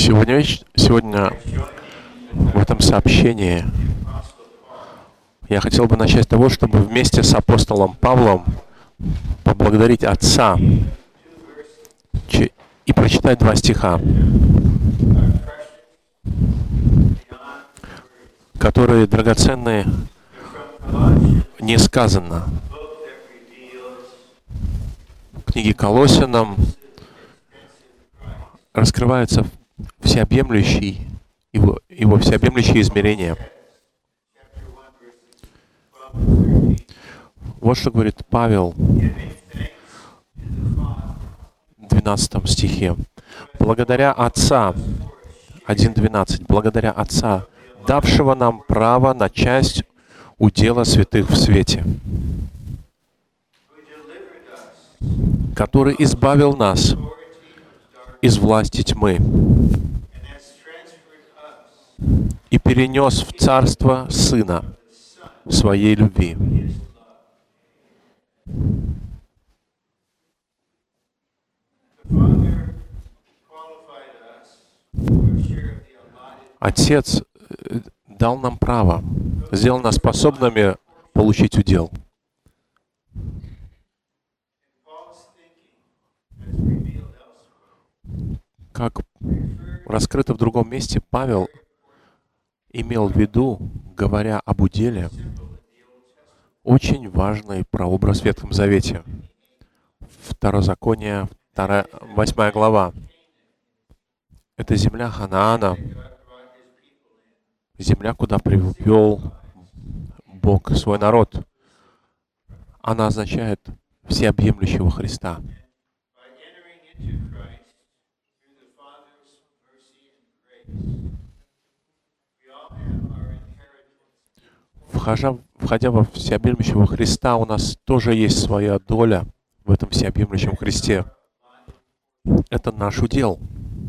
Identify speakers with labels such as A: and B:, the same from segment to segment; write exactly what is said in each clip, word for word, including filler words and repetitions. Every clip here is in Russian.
A: Сегодня, веч- сегодня в этом сообщении я хотел бы начать с того, чтобы вместе с апостолом Павлом поблагодарить Отца че- и прочитать два стиха, которые драгоценны несказанно. В книге Колоссянам раскрывается всеобъемлющий его, его всеобъемлющее измерение. Вот что говорит Павел в двенадцатом стихе. «Благодаря Отца», один двенадцать, «благодаря Отца, давшего нам право на часть удела святых в свете, который избавил нас из власти тьмы и перенес в царство Сына Своей любви». Отец э, дал нам право, сделал нас способными получить удел. Как раскрыто в другом месте, Павел имел в виду, говоря об уделе, очень важный прообраз в Ветхом Завете. Второзаконие, вторая, восьмая глава. Это земля Ханаана, земля, куда привел Бог свой народ. Она означает всеобъемлющего Христа. Вхожа, входя во всеобъемлющего Христа, у нас тоже есть своя доля в этом всеобъемлющем Христе. Это наш удел.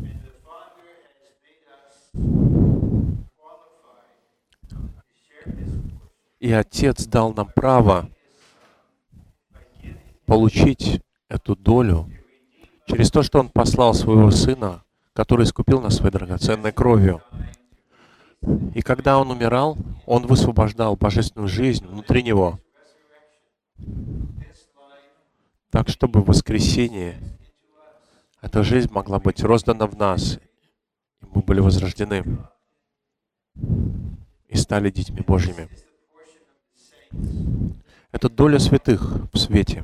A: И Отец дал нам право получить эту долю через то, что Он послал Своего Сына, который искупил нас Своей драгоценной кровью. И когда Он умирал, Он высвобождал божественную жизнь внутри Него, так, чтобы в воскресенье эта жизнь могла быть роздана в нас, и мы были возрождены и стали детьми Божьими. Это доля святых в свете.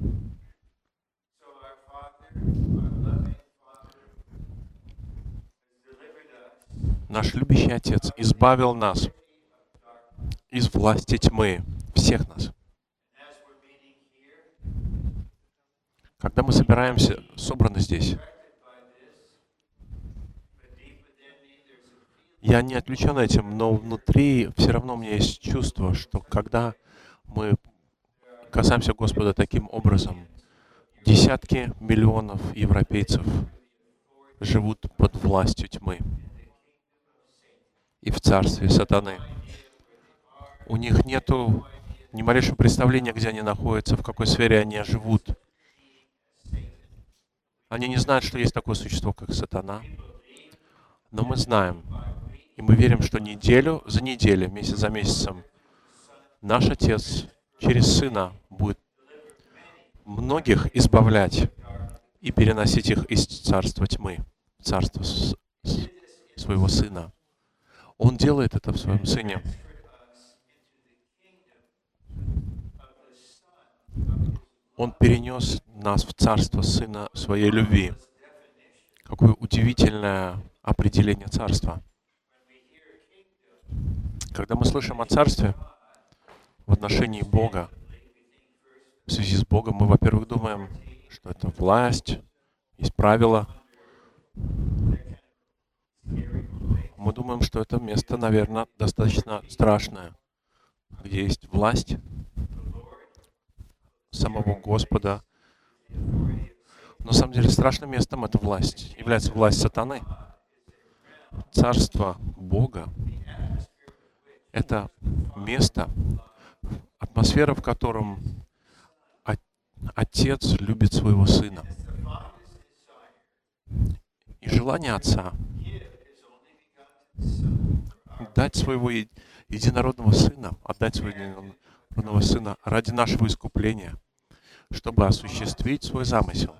A: Наш любящий Отец избавил нас из власти тьмы, всех нас. Когда мы собираемся, собраны здесь, я не отвлечен этим, но внутри все равно у меня есть чувство, что когда мы касаемся Господа таким образом, десятки миллионов европейцев живут под властью тьмы и в царстве сатаны. У них нету ни малейшего представления, где они находятся, в какой сфере они живут. Они не знают, что есть такое существо, как сатана. Но мы знаем, и мы верим, что неделю за неделей, месяц за месяцем, наш Отец через Сына будет многих избавлять и переносить их из царства тьмы в царство с- с- своего Сына. Он делает это в Своем Сыне. Он перенес нас в царство Сына Своей любви. Какое удивительное определение царства. Когда мы слышим о царстве в отношении Бога, в связи с Богом, мы, во-первых, думаем, что это власть, есть правила. Мы думаем, что это место, наверное, достаточно страшное, где есть власть самого Господа. Но на самом деле страшным местом эта власть является власть сатаны. Царство Бога — это место, атмосфера, в котором Отец любит своего Сына. И желание Отца дать своего е- единородного Сына, отдать своего единородного Сына ради нашего искупления, чтобы осуществить свой замысел.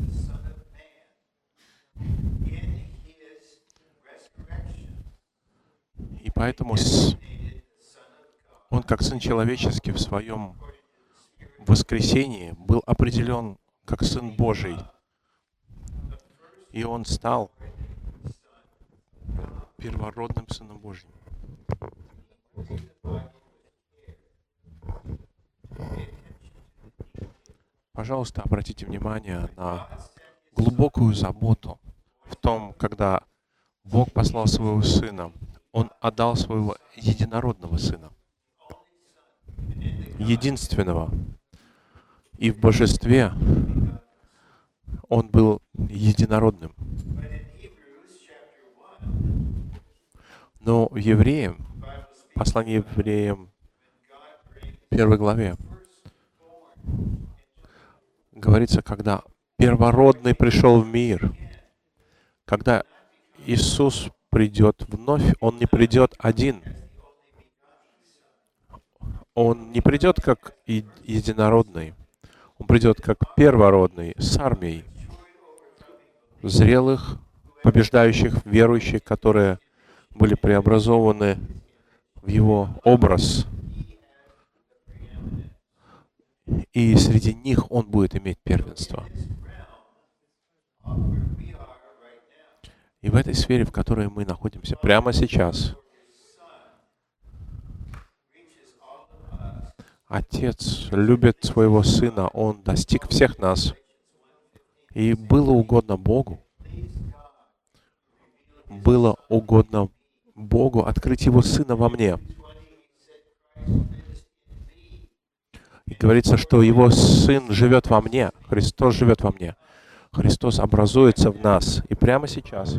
A: И поэтому с- Он, как Сын Человеческий, в Своем воскресении был определен как Сын Божий. И Он стал первородным Сыном Божьим. Пожалуйста, обратите внимание на глубокую заботу в том, когда Бог послал Своего Сына, Он отдал Своего единородного Сына, единственного. И в Божестве Он был единородным. Но в Евреям, послание Евреям, первой главе, говорится, когда первородный пришел в мир, когда Иисус придет вновь, Он не придет один. Он не придет как и- единородный. Он придет как первородный, с армией зрелых, побеждающих, верующих, которые были преобразованы в Его образ. И среди них Он будет иметь первенство. И в этой сфере, в которой мы находимся прямо сейчас, Отец любит Своего Сына, Он достиг всех нас. И было угодно Богу, было угодно Богу открыть Его Сына во мне. И говорится, что Его Сын живет во мне, Христос живет во мне. Христос образуется в нас. И прямо сейчас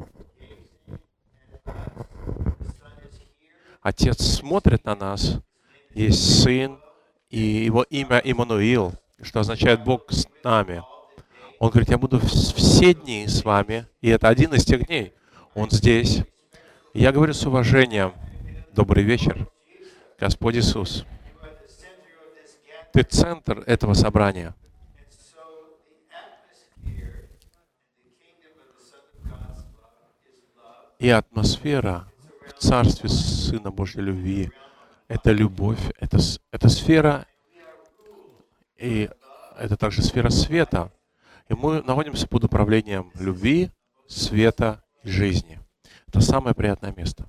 A: Отец смотрит на нас. Есть Сын, и Его имя Иммануил, что означает Бог с нами. Он говорит, я буду все дни с вами, и это один из тех дней. Он здесь. И я говорю с уважением, добрый вечер, Господь Иисус. Ты центр этого собрания. И атмосфера в Царстве Сына Божьей любви — это любовь, это, с- это сфера, и это также сфера света. И мы находимся под управлением любви, света и жизни. Это самое приятное место.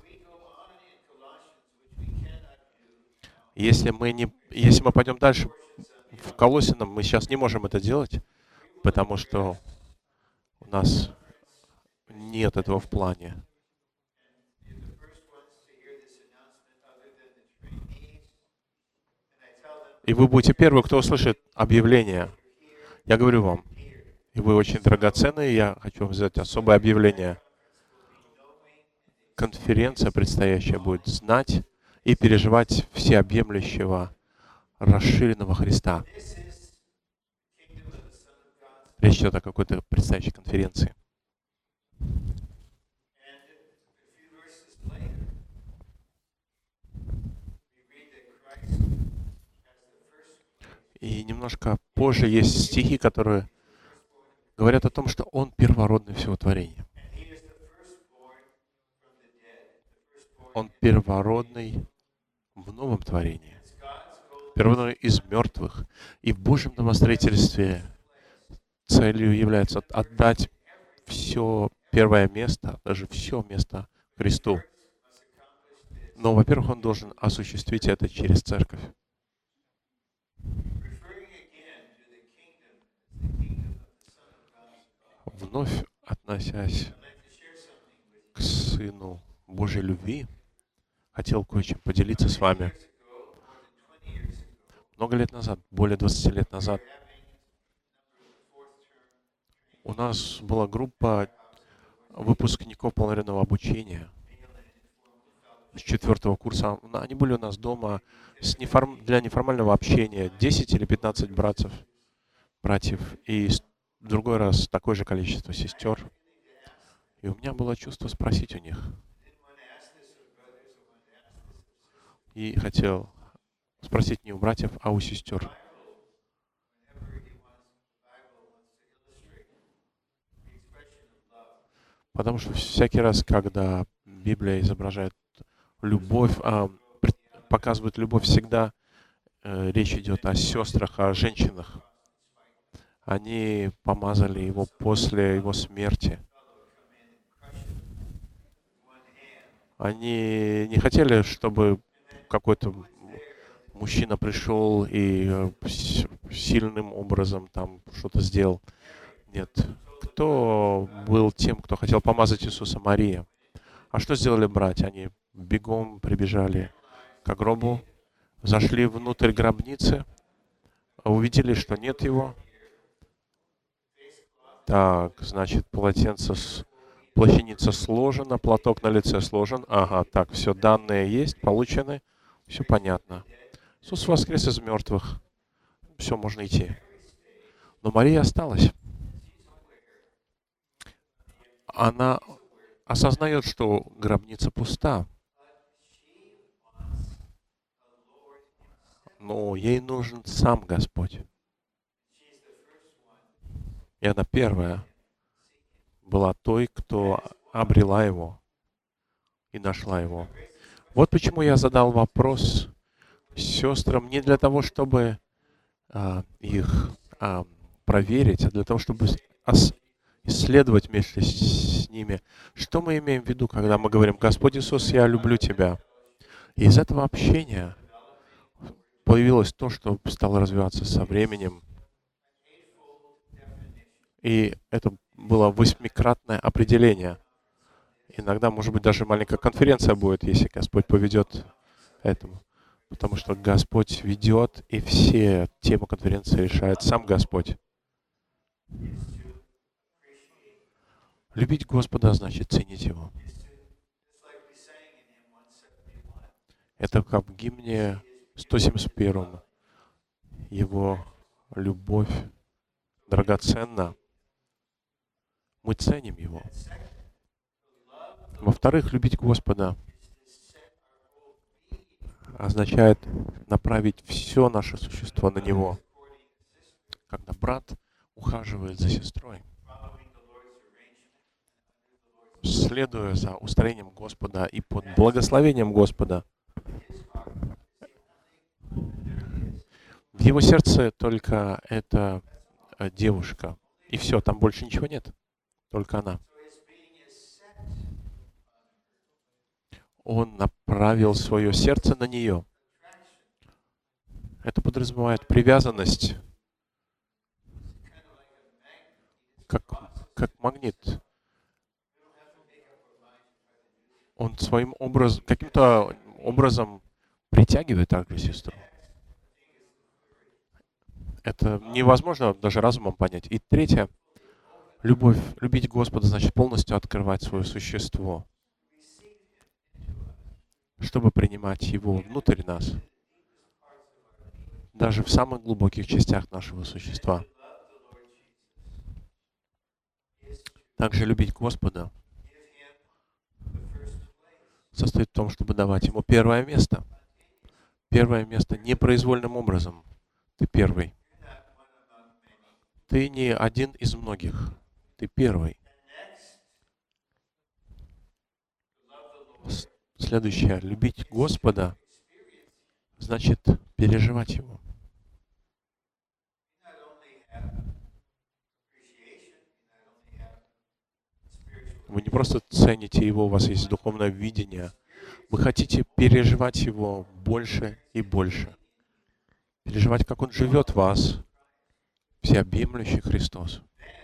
A: Если мы, не, если мы пойдем дальше в Колоссянам, мы сейчас не можем это делать, потому что у нас нет этого в плане. И вы будете первые, кто услышит объявление. Я говорю вам, и вы очень драгоценные, я хочу вам сделать особое объявление. Конференция предстоящая будет знать и переживать всеобъемлющего, расширенного Христа. Речь идет о какой-то предстоящей конференции. И немножко позже есть стихи, которые говорят о том, что Он первородный всего творения. Он первородный в новом творении, первородный из мертвых. И в Божьем домостроительстве целью является отдать все первое место, даже все место Христу. Но, во-первых, Он должен осуществить это через церковь. Вновь относясь к Сыну Божьей любви, хотел кое-чем поделиться с вами. Много лет назад, более двадцати лет назад, у нас была группа выпускников полновременного обучения с четвертого курса. Они были у нас дома с неформ... для неформального общения. десять или пятнадцать братцев, братьев. И в другой раз такое же количество сестер. И у меня было чувство спросить у них. И хотел спросить не у братьев, а у сестер. Потому что всякий раз, когда Библия изображает любовь, а, пред- показывает любовь, всегда э, речь идет о сестрах, о женщинах. Они помазали его после его смерти. Они не хотели, чтобы какой-то мужчина пришел и э, с- сильным образом там что-то сделал. Нет. Кто был тем, кто хотел помазать Иисуса? Мария. А что сделали братья? Они бегом прибежали к гробу, зашли внутрь гробницы, увидели, что нет его. Так, значит, полотенце, с- плащаница сложена, платок на лице сложен. Ага, так, все, данные есть, получены, все понятно. Иисус воскрес из мертвых, все, можно идти. Но Мария осталась. Она осознает, что гробница пуста, но ей нужен сам Господь. И она первая была той, кто обрела его и нашла его. Вот почему я задал вопрос сестрам не для того, чтобы а, их а, проверить, а для того, чтобы ос- исследовать вместе с ними, что мы имеем в виду, когда мы говорим: «Господь Иисус, я люблю Тебя». И из этого общения появилось то, что стало развиваться со временем. И это было восьмикратное определение. Иногда, может быть, даже маленькая конференция будет, если Господь поведет этому. Потому что Господь ведет, и все темы конференции решает сам Господь. Любить Господа значит ценить Его. Это как в гимне сто семьдесят первом. Его любовь драгоценна. Мы ценим Его. Во-вторых, любить Господа означает направить все наше существо на Него. Когда брат ухаживает за сестрой, следуя за устроением Господа и под благословением Господа, в его сердце только эта э, девушка. И все, там больше ничего нет. Только она. Он направил свое сердце на нее. Это подразумевает привязанность, как, как магнит. Он своим образом, каким-то образом притягивает также сестру. Это невозможно даже разумом понять. И третье, любовь, любить Господа значит полностью открывать свое существо, чтобы принимать Его внутрь нас, даже в самых глубоких частях нашего существа. Также любить Господа состоит в том, чтобы давать Ему первое место. Первое место непроизвольным образом. Ты первый. Ты не один из многих. Ты первый. С- Следующее. Любить Господа значит переживать Его. Вы не просто цените Его, у вас есть духовное видение. Вы хотите переживать Его больше и больше. Переживать, как Он живет в вас, всеобъемлющий Христос.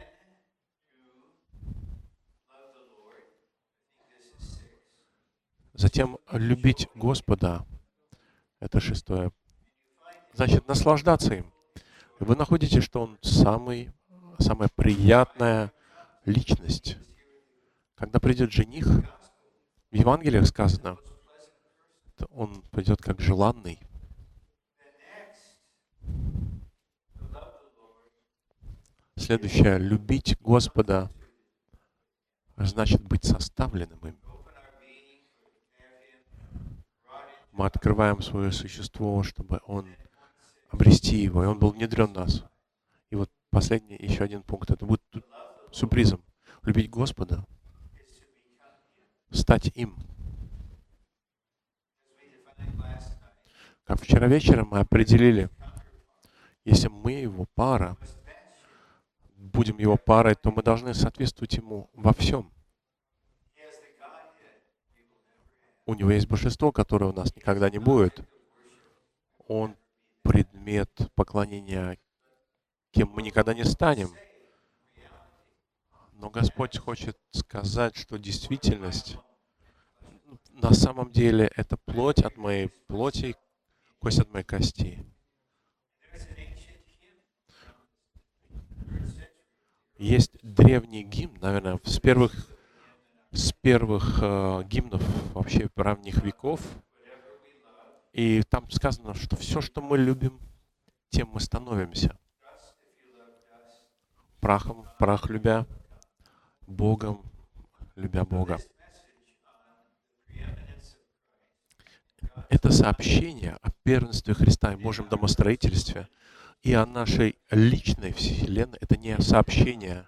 A: Затем любить Господа, это шестое, значит наслаждаться им. Вы находите, что Он самый, самая приятная личность. Когда придет жених, в Евангелиях сказано, он придет как желанный. Следующее. Любить Господа значит быть составленным им. Мы открываем свое существо, чтобы Он обрести его, и Он был внедрен в нас. И вот последний, еще один пункт, это будет сюрпризом. Любить Господа, стать им. Как вчера вечером мы определили, если мы Его пара, будем Его парой, то мы должны соответствовать Ему во всем. У Него есть божество, которое у нас никогда не будет. Он предмет поклонения, кем мы никогда не станем. Но Господь хочет сказать, что действительность на самом деле это плоть от моей плоти, кость от моей кости. Есть древний гимн, наверное, с первых, с первых э, гимнов вообще ранних веков. И там сказано, что все, что мы любим, тем мы становимся. Прахом, прах любя, Богом, любя Бога. Это сообщение о первенстве Христа и Божьем домостроительстве и о нашей личной вселенной. Это не сообщение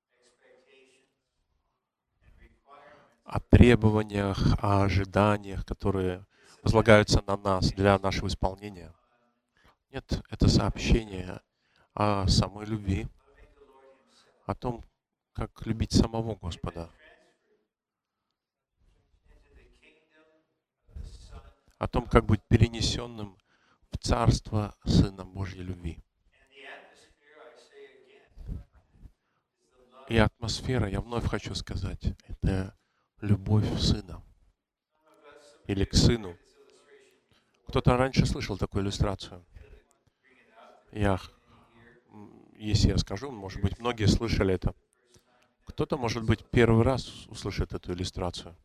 A: о требованиях, о ожиданиях, которые возлагаются на нас для нашего исполнения. Нет, это сообщение о самой любви, о том, как любить самого Господа, о том, как быть перенесенным в Царство Сына Божьей любви. И атмосфера, я вновь хочу сказать, это любовь Сына или к Сыну. Кто-то раньше слышал такую иллюстрацию. Я, если я скажу, может быть, многие слышали это. Кто-то, может быть, первый раз услышит эту иллюстрацию.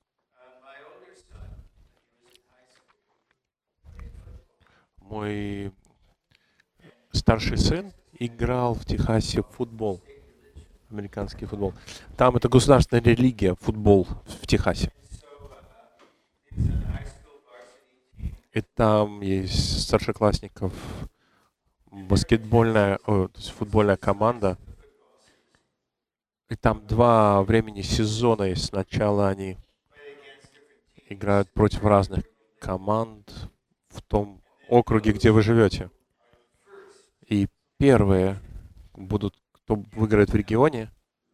A: Мой старший сын играл в Техасе в футбол, американский футбол. Там это государственная религия, футбол в Техасе. И там есть старшеклассников баскетбольная, о, то есть футбольная команда. И там два времени сезона есть. Сначала они играют против разных команд в том округе, где вы живете. И первые будут, кто выиграет в регионе,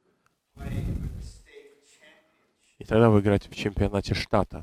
A: и тогда вы играете в чемпионате штата.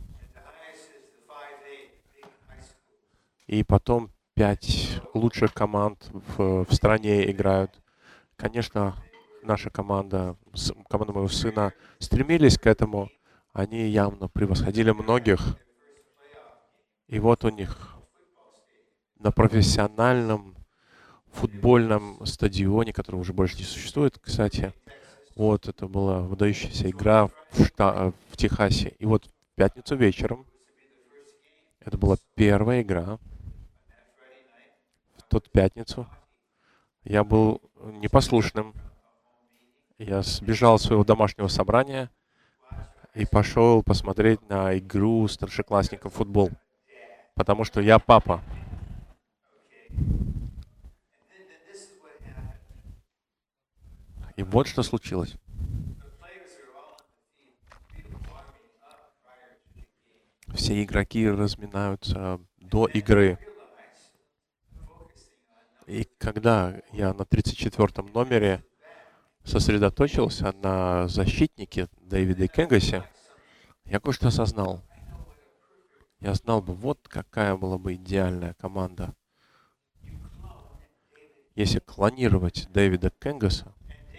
A: И потом пять лучших команд в, в стране играют. Конечно, наша команда, команда моего сына, стремились к этому. Они явно превосходили многих. И вот у них на профессиональном футбольном стадионе, который уже больше не существует, кстати, вот это была выдающаяся игра в, Шта- в Техасе. И вот в пятницу вечером, это была первая игра, в тот пятницу, я был непослушным. Я сбежал с своего домашнего собрания и пошел посмотреть на игру старшеклассников в футбол. Потому что я папа. И вот что случилось. Все игроки разминаются до игры. И когда я на тридцать четвёртом номере сосредоточился на защитнике Дэвиде Кенгасе, я кое-что осознал. Я знал бы, вот какая была бы идеальная команда. Если клонировать Дэвида Кенгаса,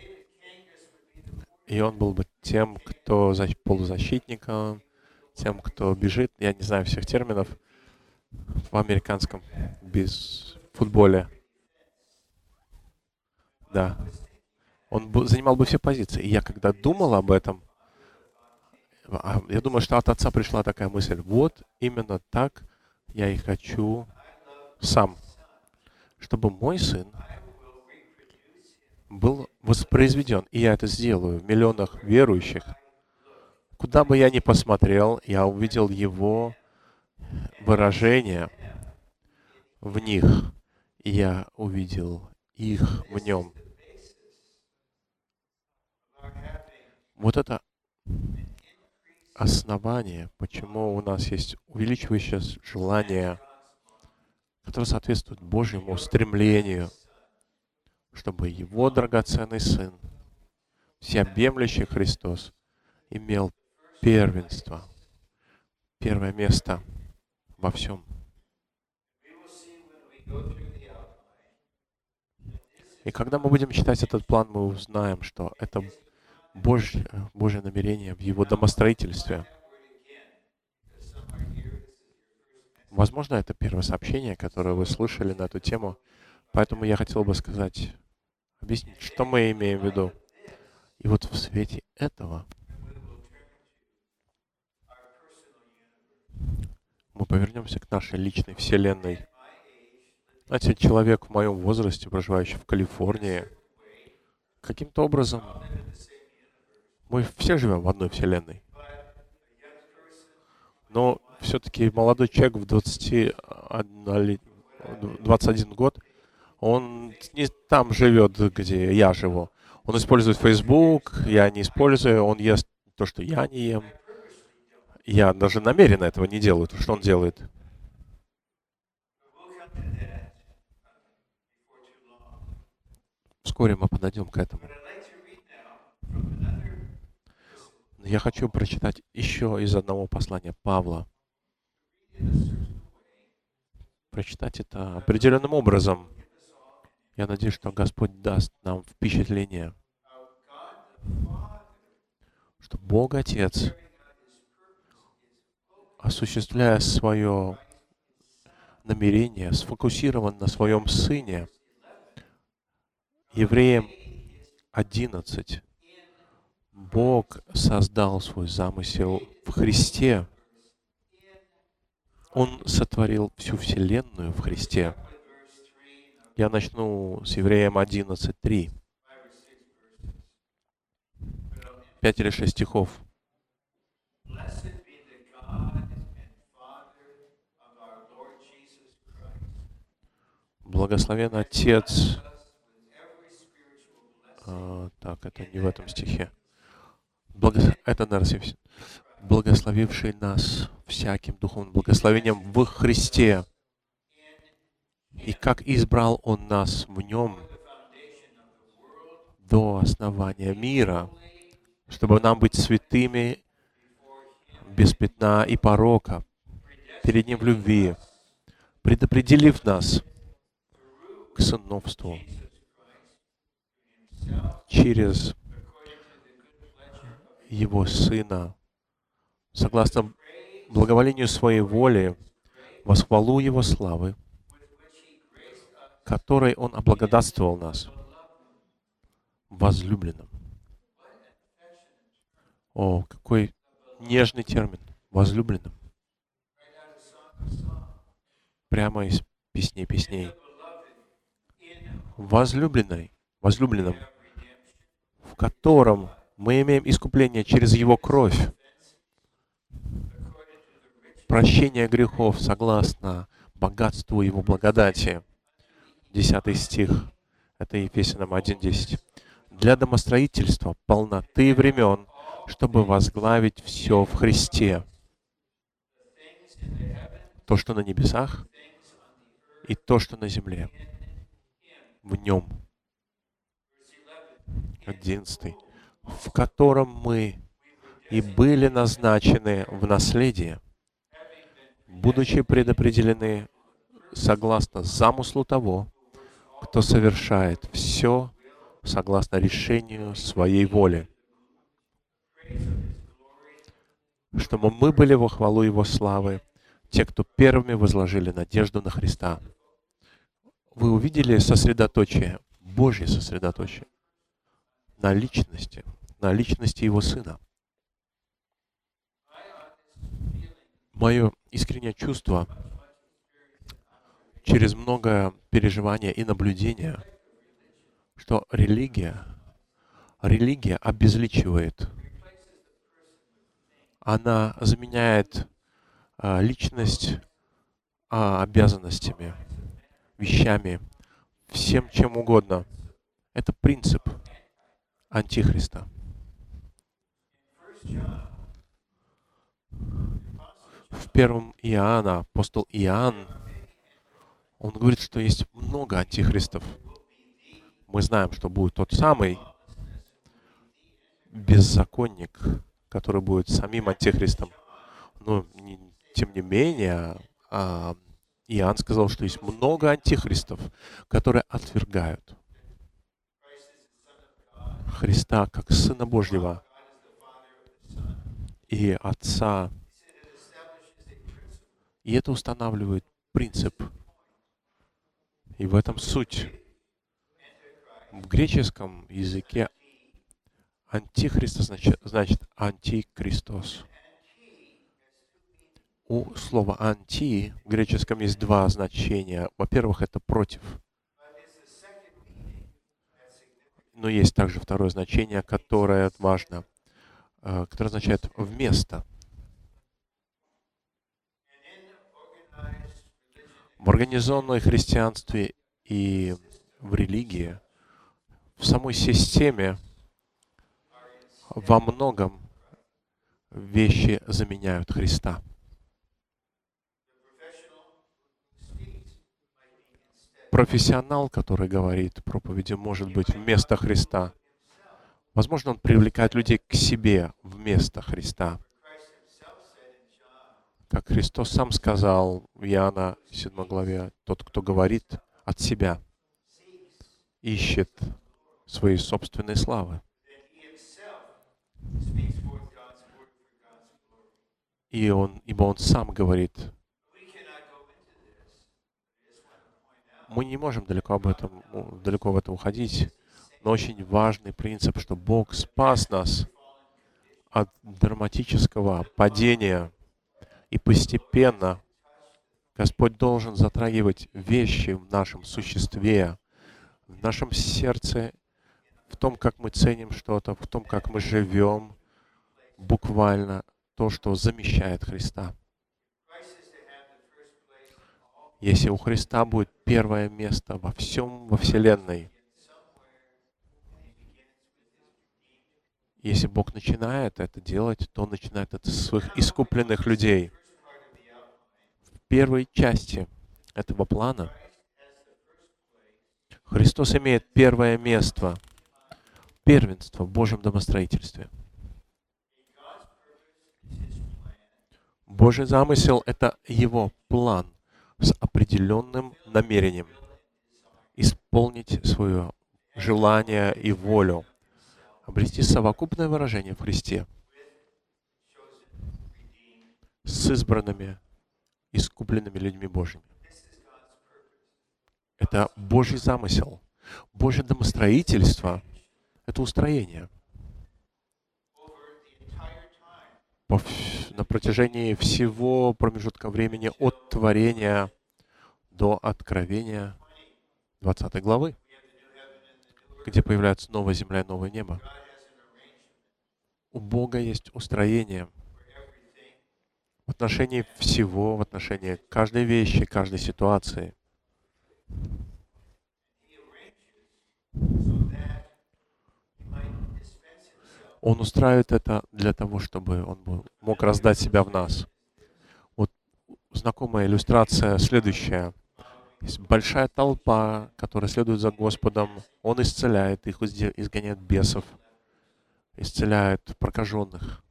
A: и он был бы тем, кто полузащитником, тем, кто бежит, я не знаю всех терминов в американском без футболе. Да. Он бы, занимал бы все позиции. И я когда думал об этом, я думаю, что от отца пришла такая мысль. Вот именно так я и хочу сам. Чтобы мой сын был воспроизведен. И я это сделаю в миллионах верующих. Куда бы я ни посмотрел, я увидел его выражение в них, и я увидел их в нем. Вот это основание, почему у нас есть увеличивающееся желание, которое соответствует Божьему стремлению, чтобы Его драгоценный Сын, всеобъемлющий Христос, имел первенство, первое место во всем. И когда мы будем читать этот план, мы узнаем, что это Божье, Божье намерение в Его домостроительстве. Возможно, это первое сообщение, которое вы слышали на эту тему, поэтому я хотел бы сказать, объяснить, что мы имеем в виду. И вот в свете этого мы повернемся к нашей личной вселенной. Знаете, человек в моем возрасте, проживающий в Калифорнии, каким-то образом мы все живем в одной вселенной. Но все-таки молодой человек в двадцать один год, он не там живет, где я живу. Он использует Facebook, я не использую, он ест то, что я не ем. Я даже намеренно этого не делаю, то, что он делает. Вскоре мы подойдем к этому. Я хочу прочитать еще из одного послания Павла. Прочитать это определенным образом. Я надеюсь, что Господь даст нам впечатление, что Бог Отец, осуществляя свое намерение, сфокусирован на своем Сыне. Евреям одиннадцать. Бог создал свой замысел в Христе. Он сотворил всю Вселенную в Христе. Я начну с Евреям одиннадцать три. Пять или шесть стихов. Благословен Отец. А, так, это не в этом стихе. Благо... Это, наверное, благословивший нас всяким духовным благословением в Христе. И как избрал Он нас в Нем до основания мира, чтобы нам быть святыми, без пятна и порока, перед Ним в любви, предопределив нас к сыновству через Его Сына, согласно благоволению Своей воли, во хвалу Его славы, которой Он облагодатствовал нас, возлюбленным. О, какой нежный термин, возлюбленным. Прямо из песней песней. Возлюбленной, возлюбленным, в котором мы имеем искупление через Его кровь, прощение грехов согласно богатству Его благодати. Десятый стих. Это Ефесянам один десять. Для домостроительства полноты времен, чтобы возглавить все в Христе. То, что на небесах, и то, что на земле. В Нем. Одиннадцатый. В котором мы и были назначены в наследие, будучи предопределены согласно замыслу того, кто совершает все согласно решению Своей воли, чтобы мы были во хвалу Его славы, те, кто первыми возложили надежду на Христа. Вы увидели сосредоточие, Божье сосредоточие на личности, на личности Его Сына. Мое искреннее чувство через многое переживание и наблюдение, что религия, религия обезличивает. Она заменяет а, личность а, обязанностями, вещами, всем чем угодно. Это принцип Антихриста. В первом Иоанна апостол Иоанн, он говорит, что есть много антихристов. Мы знаем, что будет тот самый беззаконник, который будет самим антихристом. Но, не, тем не менее, а, Иоанн сказал, что есть много антихристов, которые отвергают Христа как Сына Божьего и Отца. И это устанавливает принцип. И в этом суть. В греческом языке антихрист значит, значит антикристос. У слова «анти» в греческом есть два значения. Во-первых, это «против». Но есть также второе значение, которое важно, которое означает «вместо». В организованном христианстве и в религии, в самой системе во многом вещи заменяют Христа. Профессионал, который говорит проповеди, может быть вместо Христа. Возможно, он привлекает людей к себе вместо Христа. Как Христос сам сказал в Иоанна седьмой главе, тот, кто говорит от себя, ищет своей собственной славы. И он, ибо он сам говорит. Мы не можем далеко об этом, далеко в это уходить, но очень важный принцип, что Бог спас нас от драматического падения, и постепенно Господь должен затрагивать вещи в нашем существе, в нашем сердце, в том, как мы ценим что-то, в том, как мы живем, буквально то, что замещает Христа. Если у Христа будет первое место во всем, во Вселенной, если Бог начинает это делать, то Он начинает это с своих искупленных людей. В первой части этого плана Христос имеет первое место, первенство в Божьем домостроительстве. Божий замысел — это Его план с определенным намерением исполнить свое желание и волю, обрести совокупное выражение в Христе с избранными, искупленными людьми Божьими. Это Божий замысел. Божье домостроительство — это устроение. По, на протяжении всего промежутка времени от творения до откровения двадцатой главы, где появляется новая земля и новое небо. У Бога есть устроение в отношении всего, в отношении каждой вещи, каждой ситуации. Он устраивает это для того, чтобы Он был, мог раздать себя в нас. Вот знакомая иллюстрация следующая. Есть большая толпа, которая следует за Господом. Он исцеляет их, изгоняет бесов, исцеляет прокаженных.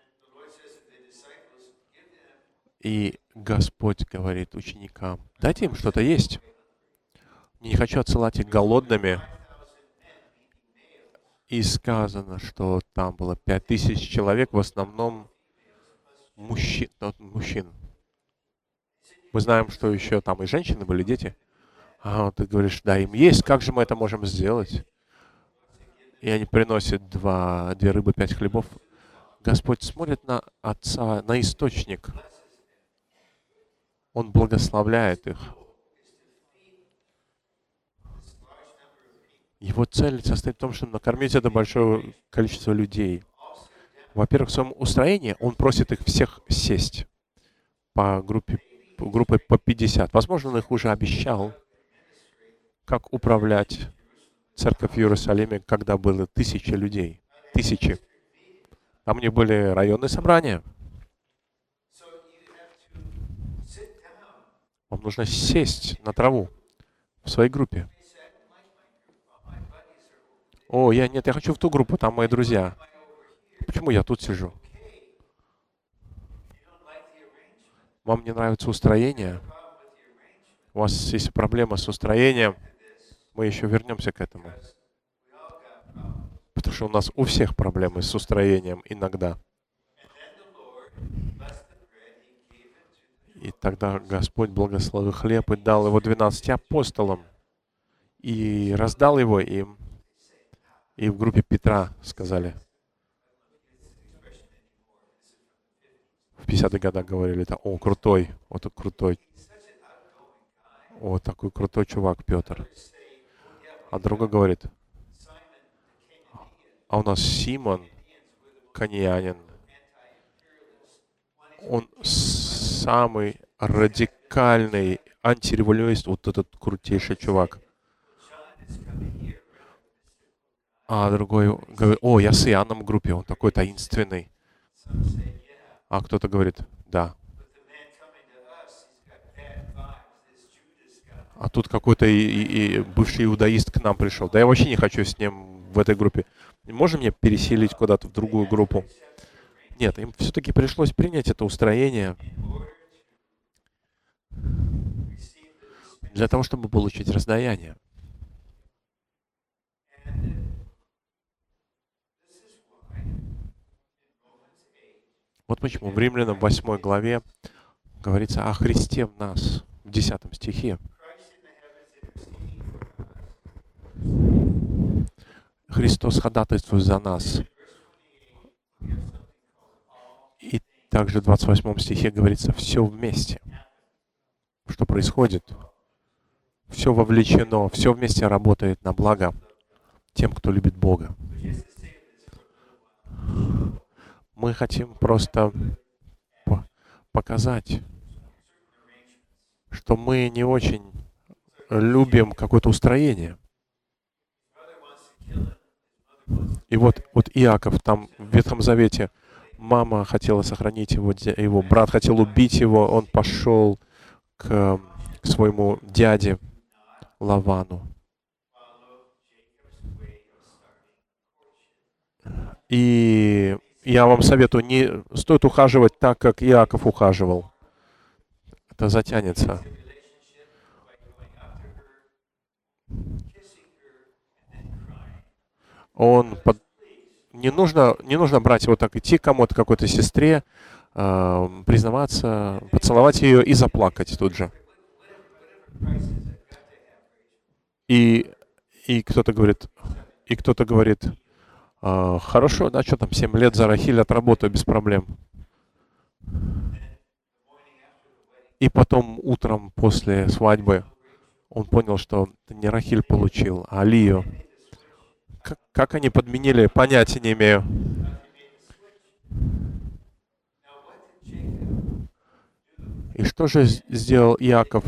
A: И Господь говорит ученикам: дайте им что-то есть. Не хочу отсылать их голодными. И сказано, что там было пять тысяч человек, в основном мужчин, мужчин. Мы знаем, что еще там и женщины были, дети. А ты говоришь: да, им есть, как же мы это можем сделать? И они приносят два, две рыбы, пять хлебов. Господь смотрит на Отца, на источник. Он благословляет их. Его цель состоит в том, чтобы накормить это большое количество людей. Во-первых, в своем устроении Он просит их всех сесть. по группе, по группой по пятьдесят. Возможно, он их уже обещал, как управлять церковь в Иерусалиме, когда было тысячи людей. Тысячи. Там у них были районные собрания. Вам нужно сесть на траву в своей группе. О, я нет, я хочу в ту группу, там мои друзья. Почему я тут сижу? Вам не нравится устроение? У вас есть проблема с устроением? Мы еще вернемся к этому. Потому что у нас у всех проблемы с устроением иногда. И тогда Господь благословил хлеб и дал его двенадцати апостолам. И раздал его им. И в группе Петра сказали. В пятидесятых годах говорили, это, о, крутой, вот он крутой. О, такой крутой чувак Петр. А другой говорит, а у нас Симон, каньянин, он самый радикальный антиреволюционист, вот этот крутейший чувак. А другой говорит, о, я с Иоанном в группе, он такой таинственный. А кто-то говорит, да. А тут какой-то и, и, и бывший иудаист к нам пришел. Да я вообще не хочу с ним в этой группе. Можно мне переселить куда-то в другую группу? Нет, им все-таки пришлось принять это устроение для того, чтобы получить раздаяние. Вот почему в Римлянам восьмой главе говорится о Христе в нас, в десятом стихе. Христос ходатайствует за нас. И также в двадцать восьмом стихе говорится «все вместе». Что происходит? Все вовлечено, все вместе работает на благо тем, кто любит Бога. Мы хотим просто показать, что мы не очень любим какое-то устроение. И вот, вот Иаков там в Ветхом Завете, мама хотела сохранить его, его брат хотел убить его, он пошел к, к своему дяде Лавану. И я вам советую, не стоит ухаживать так, как Иаков ухаживал. Это затянется. Он под... не нужно, не нужно брать вот так, идти к кому-то, какой-то сестре, э, признаваться, поцеловать ее и заплакать тут же. И, и кто-то говорит, и кто-то говорит, э, хорошо, да, что там, семь лет за Рахиль отработаю без проблем. И потом утром после свадьбы он понял, что не Рахиль получил, а Лию. Как, как они подменили, понятия не имею. И что же сделал Иаков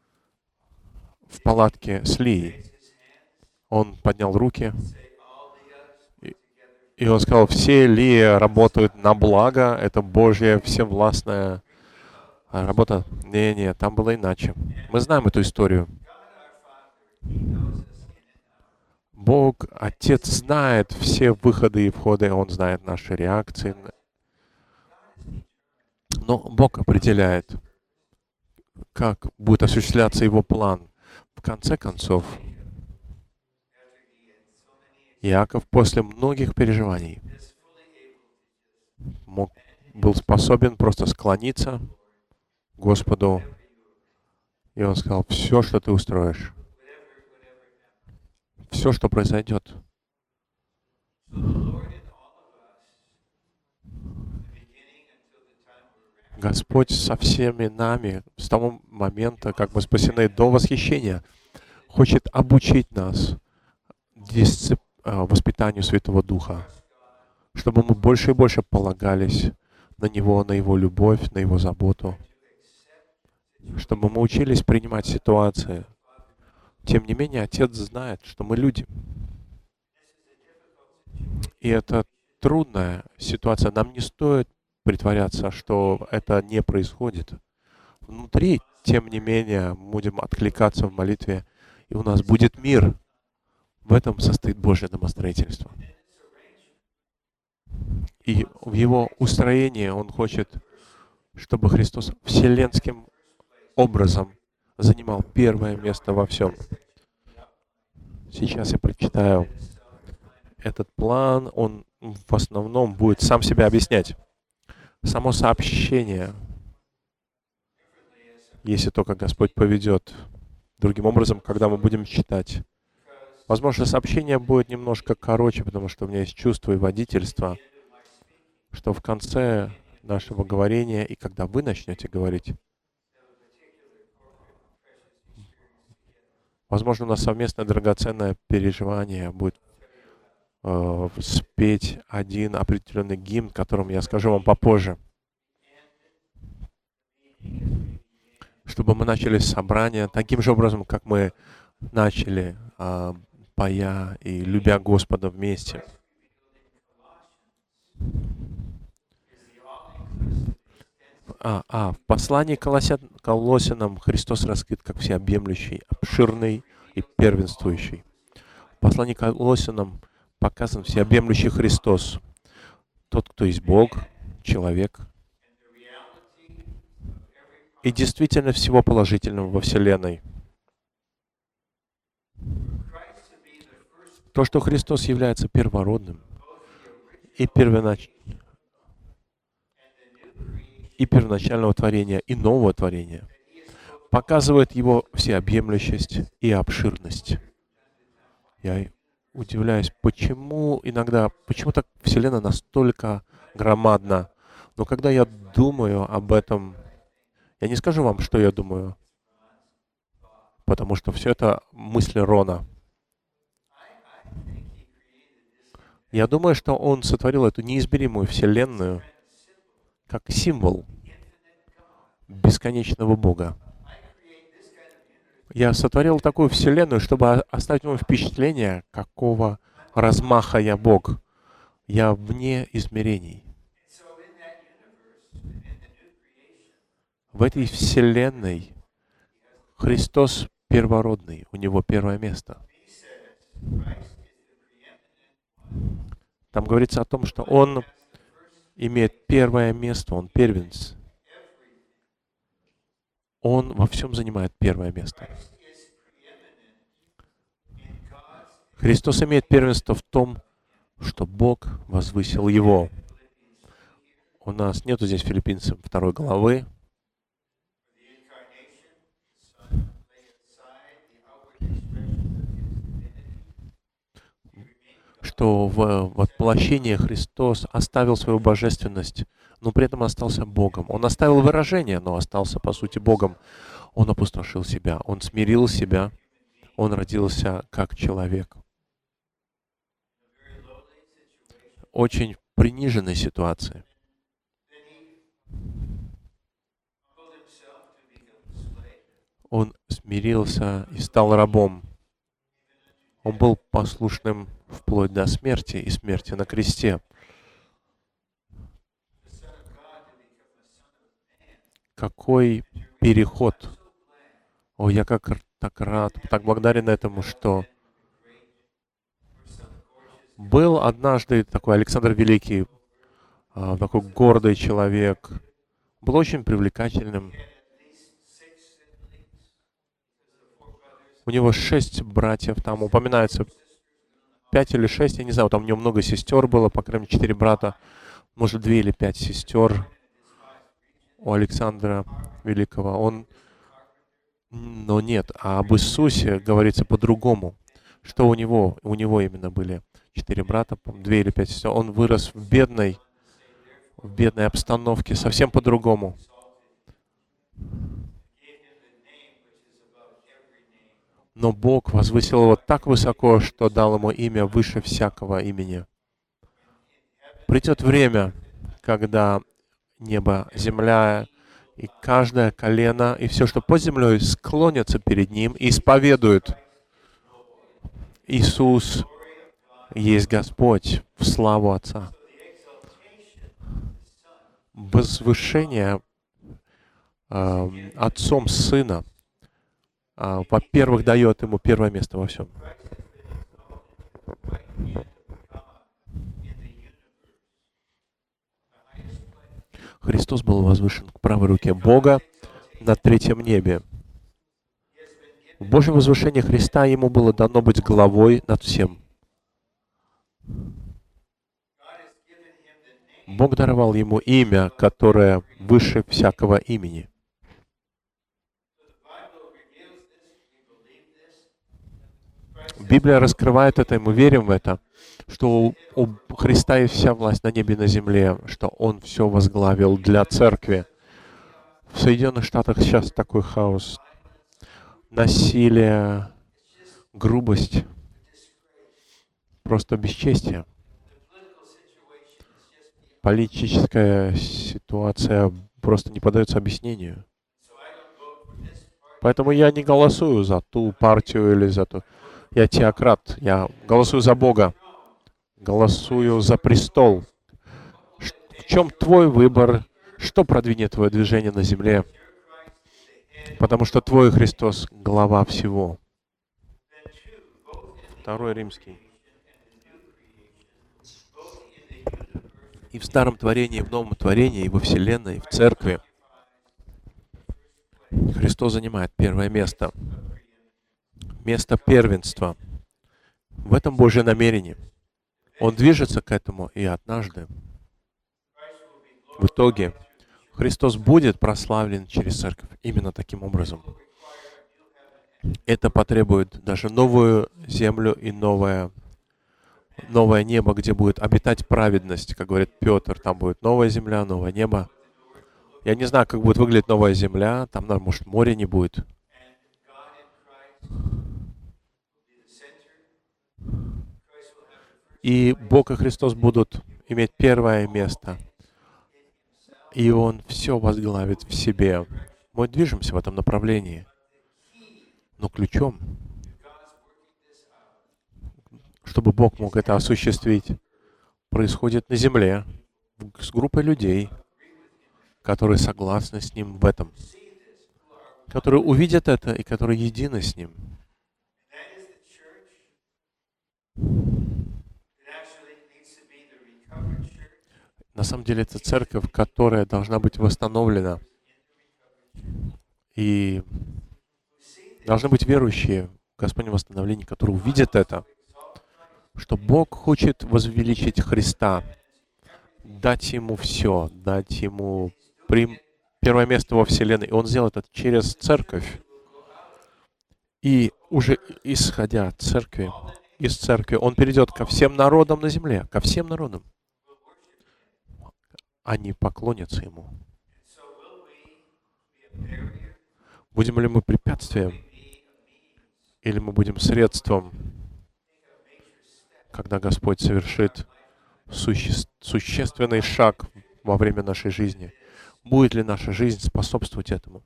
A: в палатке с Лией? Он поднял руки, и, и он сказал, все Лии работают на благо, это Божья всевластная работа. Не-не, там было иначе. Мы знаем эту историю. Бог, Отец знает все выходы и входы, Он знает наши реакции. Но Бог определяет, как будет осуществляться Его план. В конце концов, Иаков после многих переживаний мог, был способен просто склониться к Господу, и он сказал, все, что ты устроишь, все, что произойдет. Господь со всеми нами с того момента, как мы спасены до восхищения, хочет обучить нас дисцип... воспитанию Святого Духа, чтобы мы больше и больше полагались на Него, на Его любовь, на Его заботу. чтобы мы учились принимать ситуации. Тем не менее, Отец знает, что мы люди. И это трудная ситуация. Нам не стоит притворяться, что это не происходит. Внутри, тем не менее, будем откликаться в молитве, и у нас будет мир. В этом состоит Божье домостроительство. И в Его устроении Он хочет, чтобы Христос вселенским образом занимал первое место во всем. Сейчас я прочитаю этот план. Он в основном будет сам себя объяснять. Само сообщение, если только Господь поведет другим образом, когда мы будем читать. Возможно, сообщение будет немножко короче, потому что у меня есть чувство и водительство, что в конце нашего говорения, и когда вы начнете говорить, возможно, у нас совместное драгоценное переживание будет э, спеть один определенный гимн, которым я скажу вам попозже. Чтобы мы начали собрание таким же образом, как мы начали, э, поя и любя Господа вместе. А, а, в послании к Колоссянам Христос раскрыт как всеобъемлющий, обширный и первенствующий. В послании к Колоссянам показан всеобъемлющий Христос, тот, кто есть Бог, человек, и действительно всего положительного во Вселенной. То, что Христос является первородным и первоначальным, и первоначального творения, и нового творения, показывает его всеобъемлющесть и обширность. Я удивляюсь, почему иногда, почему так Вселенная настолько громадна. Но когда я думаю об этом, я не скажу вам, что я думаю, потому что все это мысли Рона. Я думаю, что он сотворил эту неизмеримую Вселенную как символ бесконечного Бога. Я сотворил такую Вселенную, чтобы оставить вам впечатление, какого размаха я Бог. Я вне измерений. В этой Вселенной Христос первородный, у Него первое место. Там говорится о том, что Он имеет первое место, Он первенец. Он во всем занимает первое место. Христос имеет первенство в том, что Бог возвысил Его. У нас нету здесь Филиппийцам второй главы. Что в воплощении Христос оставил свою божественность, но при этом остался Богом. Он оставил выражение, но остался, по сути, Богом. Он опустошил себя, Он смирил себя, Он родился как человек. Очень приниженной ситуации. Он смирился и стал рабом. Он был послушным вплоть до смерти и смерти на кресте. Какой переход! О, я как так рад, так благодарен этому, что был однажды такой Александр Великий, такой гордый человек, был очень привлекательным. У него шесть братьев, там упоминается пять или шесть, я не знаю, там у него много сестер было, по крайней мере, четыре брата, может, две или пять сестер у Александра Великого. Он, но нет, а об Иисусе говорится по-другому, что у него, у него именно были четыре брата, две или пять сестер. Он вырос в бедной, в бедной обстановке, совсем по-другому. Но Бог возвысил его так высоко, что дал ему имя выше всякого имени. Придет время, когда небо, земля И каждое колено, и все, что под землей, склонятся перед Ним и исповедуют: Иисус есть Господь, в славу Отца. Возвышение э, Отцом Сына, э, во-первых, дает Ему первое место во всем. Христос был возвышен к правой руке Бога на третьем небе. В Божьем возвышении Христа Ему было дано быть главой над всем. Бог даровал Ему имя, которое выше всякого имени. Библия раскрывает это, и мы верим в это, что у Христа есть вся власть на небе и на земле, что Он все возглавил для церкви. В Соединенных Штатах сейчас такой хаос. Насилие, грубость, просто бесчестие. Политическая ситуация просто не поддается объяснению. Поэтому я не голосую за ту партию или за ту. Я теократ. Я голосую за Бога. Голосую за престол. В чем твой выбор? Что продвинет твое движение на земле? Потому что твой Христос — глава всего. Второй Римский. И в старом творении, и в новом творении, и во Вселенной, и в Церкви Христос занимает первое место. Место первенства. В этом Божье намерение. Он движется к этому, и однажды, в итоге, Христос будет прославлен через Церковь именно таким образом. Это потребует даже новую землю и новое, новое небо, где будет обитать праведность, как говорит Петр. Там будет новая земля, новое небо. Я не знаю, как будет выглядеть новая земля. Там, наверное, может, моря не будет. И Бог и Христос будут иметь первое место. И Он все возглавит в себе. Мы движемся в этом направлении. Но ключом, чтобы Бог мог это осуществить, происходит на земле с группой людей, которые согласны с Ним в этом, которые увидят это и которые едины с Ним. На самом деле, это церковь, которая должна быть восстановлена. И должны быть верующие в Господнем восстановлении, которые увидят это, что Бог хочет возвеличить Христа, дать Ему все, дать Ему прим... первое место во Вселенной. И Он сделает это через церковь. И уже исходя от церкви, из церкви, Он перейдет ко всем народам на земле, ко всем народам. Они поклонятся Ему. Будем ли мы препятствием, или мы будем средством, когда Господь совершит суще... существенный шаг во время нашей жизни? Будет ли наша жизнь способствовать этому?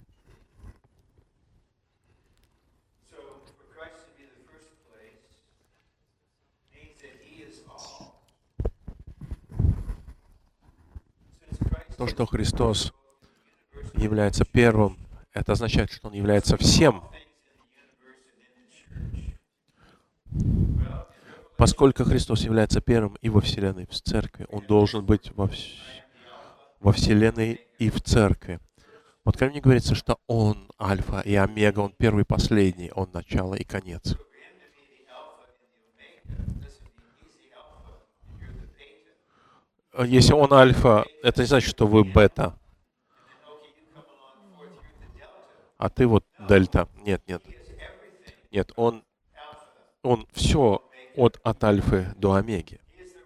A: То, что Христос является первым, это означает, что Он является всем. Поскольку Христос является первым и во Вселенной, и в Церкви, Он должен быть во, вс... во Вселенной и в Церкви. Вот когда мне говорится, что Он Альфа и Омега, Он первый и последний, Он начало и конец. Если Он Альфа, это не значит, что вы Бета, а ты вот Дельта. Нет, нет. Нет, Он, он все от, от Альфы до Омеги.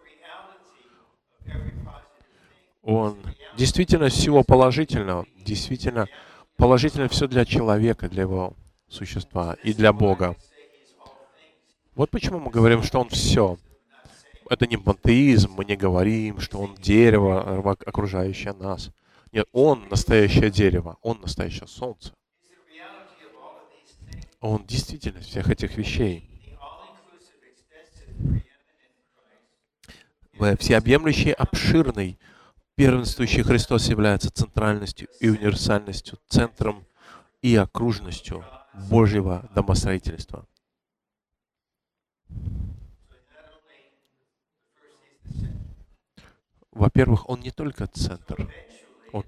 A: Он действительно всего положительного, действительно положительно все для человека, для его существа и для Бога. Вот почему мы говорим, что Он все. Это не пантеизм, мы не говорим, что Он дерево, окружающее нас. Нет, Он настоящее дерево, Он настоящее солнце. Он действительность всех этих вещей. Всеобъемлющий, обширный, первенствующий Христос является центральностью и универсальностью, центром и окружностью Божьего домостроительства. Во-первых, Он не только центр. Он...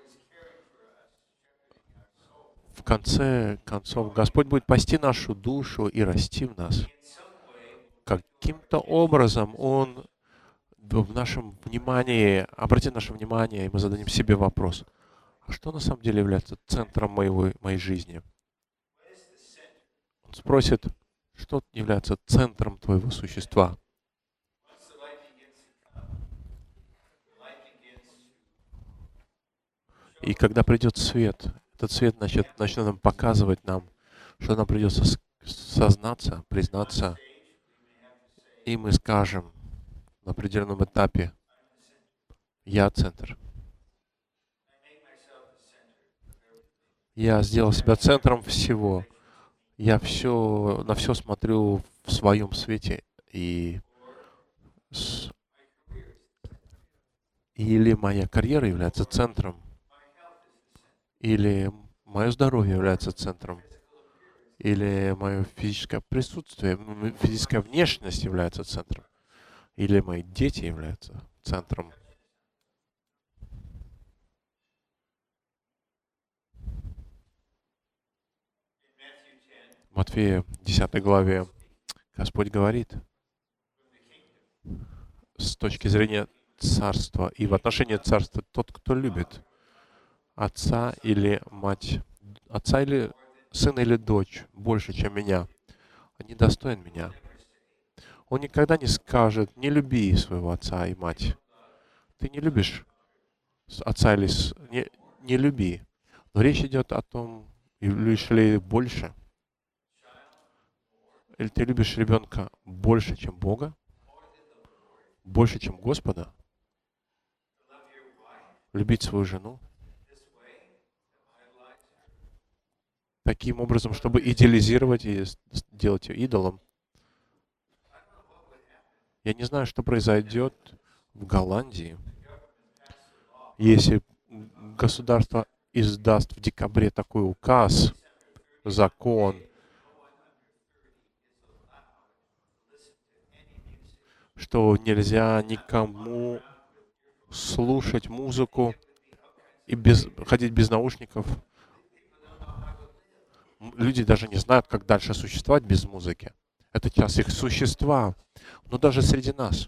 A: В конце концов, Господь будет пасти нашу душу и расти в нас. Каким-то образом Он в нашем внимании, обратит наше внимание, и мы зададим себе вопрос, а что на самом деле является центром моего, моей жизни? Он спросит, что является центром твоего существа? И когда придет свет, этот свет начнет, начнет нам показывать нам, что нам придется сознаться, признаться, и мы скажем на определенном этапе, я центр. Я сделал себя центром всего. Я все, на все смотрю в своем свете. И с... Или моя карьера является центром, или мое здоровье является центром, или мое физическое присутствие, физическая внешность является центром, или мои дети являются центром. В Матфея десятой главе Господь говорит с точки зрения царства и в отношении царства тот, кто любит отца или мать, отца или сына или дочь больше, чем меня, они достойны меня. Он никогда не скажет, не люби своего отца и мать. Ты не любишь отца или с... не, не люби. Но речь идет о том, любишь ли больше. Или ты любишь ребенка больше, чем Бога? Больше, чем Господа? Любить свою жену? Таким образом, чтобы идеализировать и сделать ее идолом. Я не знаю, что произойдет в Голландии, если государство издаст в декабре такой указ, закон, что нельзя никому слушать музыку и без, ходить без наушников. Люди даже не знают, как дальше существовать без музыки. Это часть их существа. Но даже среди нас.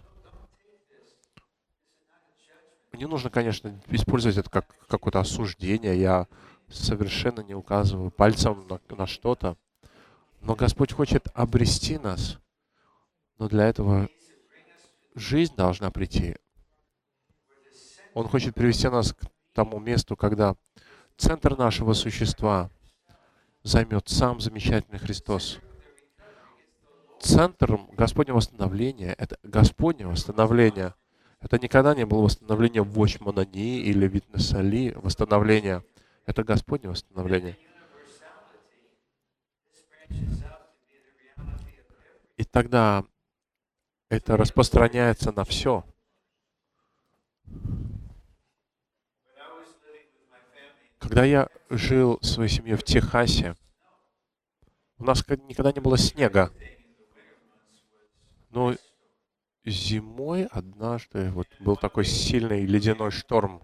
A: Не нужно, конечно, использовать это как какое-то осуждение. Я совершенно не указываю пальцем на, на что-то. Но Господь хочет обрести нас. Но для этого жизнь должна прийти. Он хочет привести нас к тому месту, когда центр нашего существа займет сам замечательный Христос. Центром Господнего восстановления — это Господнее восстановление. Это никогда не было восстановление в Watchman-Nee или Witness-Lee. Восстановление — это Господнее восстановление. И тогда это распространяется на все. Когда я жил в своей семье в Техасе, у нас никогда не было снега. Но зимой однажды вот был такой сильный ледяной шторм.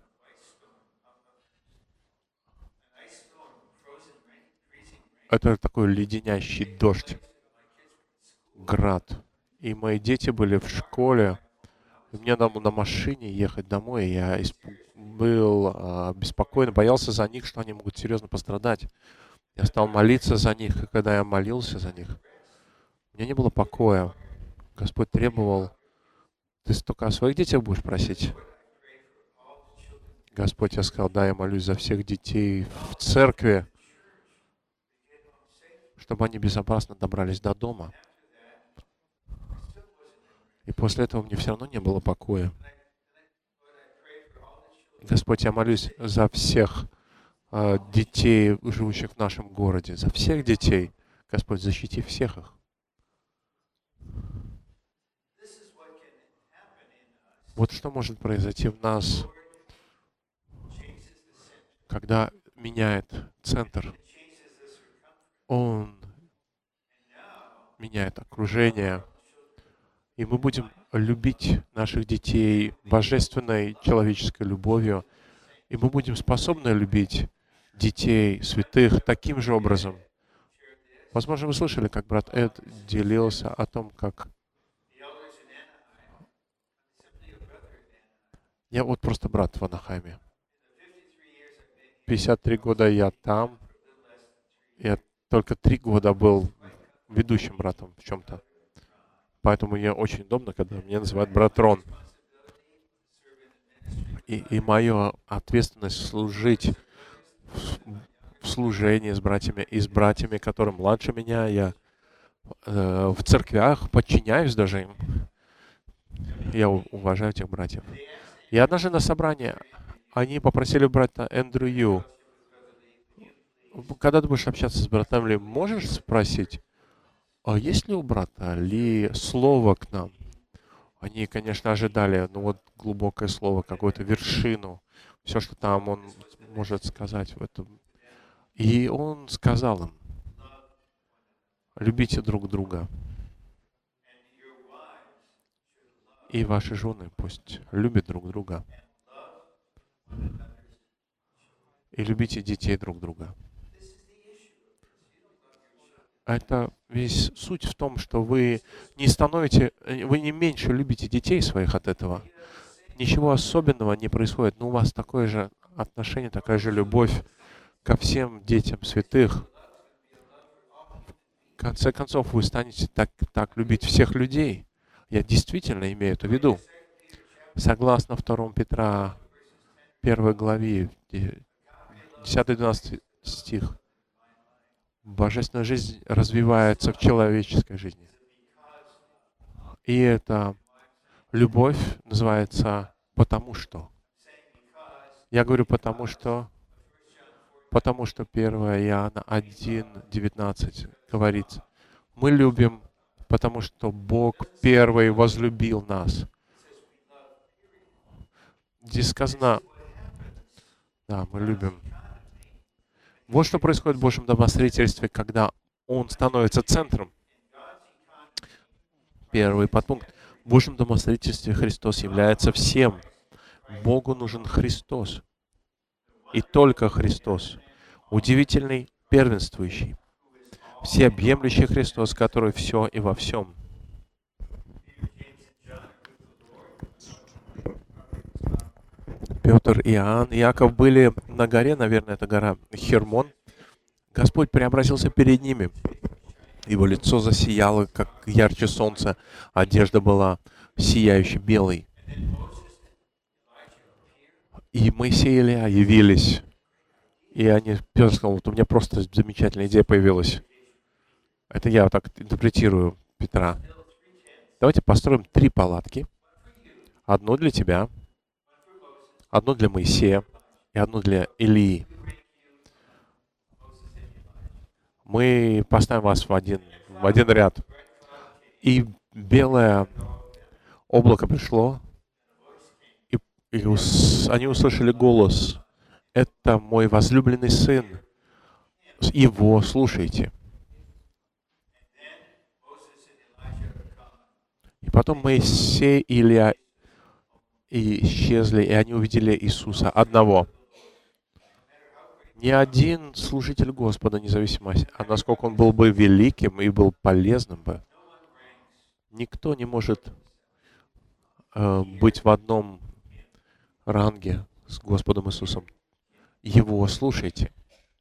A: Это такой леденящий дождь, град. И мои дети были в школе. И мне надо было на машине ехать домой. И я испуг... был а, беспокоен, боялся за них, что они могут серьезно пострадать. Я стал молиться за них, и когда я молился за них, у меня не было покоя. Господь требовал, ты столько о своих детях будешь просить? Господь, я сказал, да, я молюсь за всех детей в церкви, чтобы они безопасно добрались до дома. И после этого мне все равно не было покоя. Господь Господь, я молюсь за всех э, детей, живущих в нашем городе, за всех детей. Господь, защити всех их. Вот что может произойти в нас, когда меняет центр. Он меняет окружение. И мы будем любить наших детей божественной человеческой любовью. И мы будем способны любить детей, святых, таким же образом. Возможно, вы слышали, как брат Эд делился о том, как... Я вот просто брат в Анахайме. пятьдесят три года я там. Я только три года был ведущим братом в чем-то. Поэтому мне очень удобно, когда меня называют брат Рон. И, и моя ответственность служить в, в служении с братьями и с братьями, которые младше меня. Я э, в церквях подчиняюсь даже им. Я уважаю этих братьев. И однажды на собрании они попросили брата Эндрю Ю: когда ты будешь общаться с братом Ли, можешь спросить, а есть ли у брата Ли слово к нам? Они, конечно, ожидали, ну вот, глубокое слово, какую-то вершину, все, что там он может сказать в этом. И он сказал им: любите друг друга. И ваши жены пусть любят друг друга. И любите детей друг друга. Это весь суть в том, что вы не становите, вы не меньше любите детей своих от этого. Ничего особенного не происходит, но у вас такое же отношение, такая же любовь ко всем детям святых. В конце концов, вы станете так, так любить всех людей. Я действительно имею это в виду. Согласно второму Петра первой главе, десятый-двенадцатый стих, божественная жизнь развивается в человеческой жизни. И эта любовь называется «потому что». Я говорю «потому что», потому что первое Иоанна один девятнадцать говорится: мы любим, потому что Бог первый возлюбил нас. Здесь сказано, да, мы любим. Вот что происходит в Божьем домостроительстве, когда Он становится центром. Первый подпункт. В Божьем домостроительстве Христос является всем. Богу нужен Христос. И только Христос. Удивительный, первенствующий. Всеобъемлющий Христос, который все и во всем. Петр и Иоанн, Иаков были на горе, наверное, это гора Хермон. Господь преобразился перед ними. Его лицо засияло, как ярче солнца. Одежда была сияющей белой. И Моисей и Илия явились. И они, Петр сказал: вот у меня просто замечательная идея появилась. Это я так интерпретирую Петра. Давайте построим три палатки. Одну для тебя, одну для Моисея и одну для Илии. Мы поставим вас в один, в один ряд. И белое облако пришло, и, и ус, они услышали голос: это мой возлюбленный сын, его слушайте. И потом Моисей и Илия и исчезли, и они увидели Иисуса одного. Ни один служитель Господа, независимо от насколько он был бы великим и был полезным бы, никто не может э, быть в одном ранге с Господом Иисусом. Его слушайте.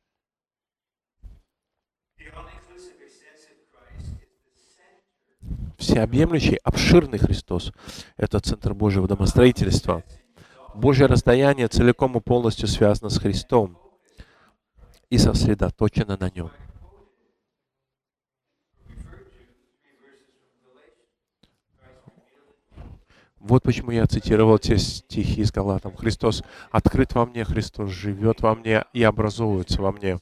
A: Всеобъемлющий, обширный Христос — это центр Божьего домостроительства. Божье расстояние целиком и полностью связано с Христом и сосредоточено на Нем. Вот почему я цитировал те стихи из Галатам. Христос открыт во мне, Христос живет во мне и образовывается во мне.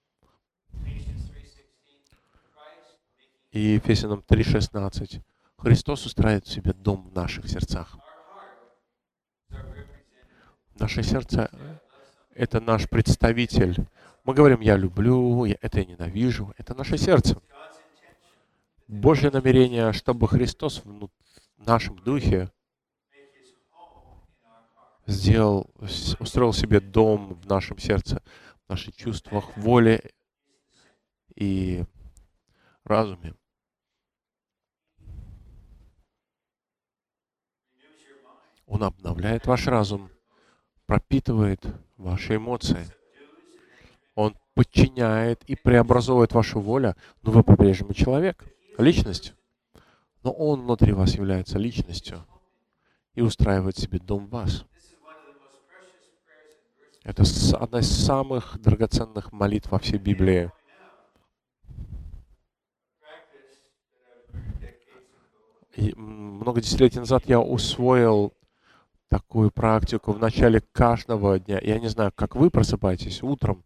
A: И Ефесянам три шестнадцать. Христос устраивает в себе дом в наших сердцах. Наше сердце — это наш представитель. Мы говорим «я люблю», я «это я ненавижу». Это наше сердце. Божье намерение, чтобы Христос в нашем духе сделал, устроил себе дом в нашем сердце, в наших чувствах, воле и разуме. Он обновляет ваш разум, пропитывает ваши эмоции. Он подчиняет и преобразовывает вашу волю, но вы по-прежнему человек, личность. Но Он внутри вас является личностью и устраивает себе дом в вас. Это одна из самых драгоценных молитв во всей Библии. И много десятилетий назад я усвоил такую практику в начале каждого дня. Я не знаю, как вы просыпаетесь утром.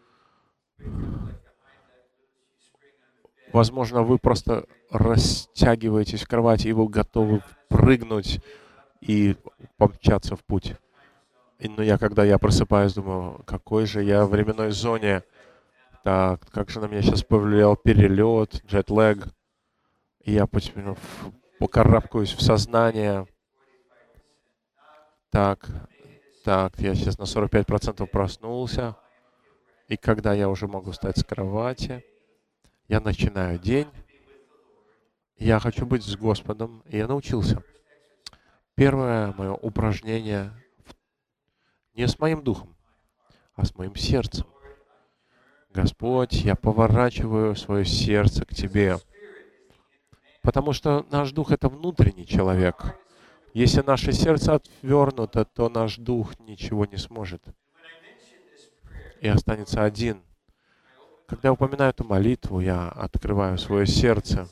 A: Возможно, вы просто растягиваетесь в кровати, и вы готовы прыгнуть и помчаться в путь. И, но я, когда я просыпаюсь, думаю, какой же я в временной зоне. Так, как же на меня сейчас повлиял перелет, джетлэг. И я постепенно покарабкаюсь в сознание. Так, так, я сейчас на сорок пять процентов проснулся. И когда я уже могу встать с кровати, я начинаю день. Я хочу быть с Господом, и я научился. Первое мое упражнение не с моим духом, а с моим сердцем. Господь, я поворачиваю свое сердце к Тебе. Потому что наш дух — это внутренний человек. Если наше сердце отвернуто, то наш дух ничего не сможет. И останется один. Когда я упоминаю эту молитву, я открываю свое сердце.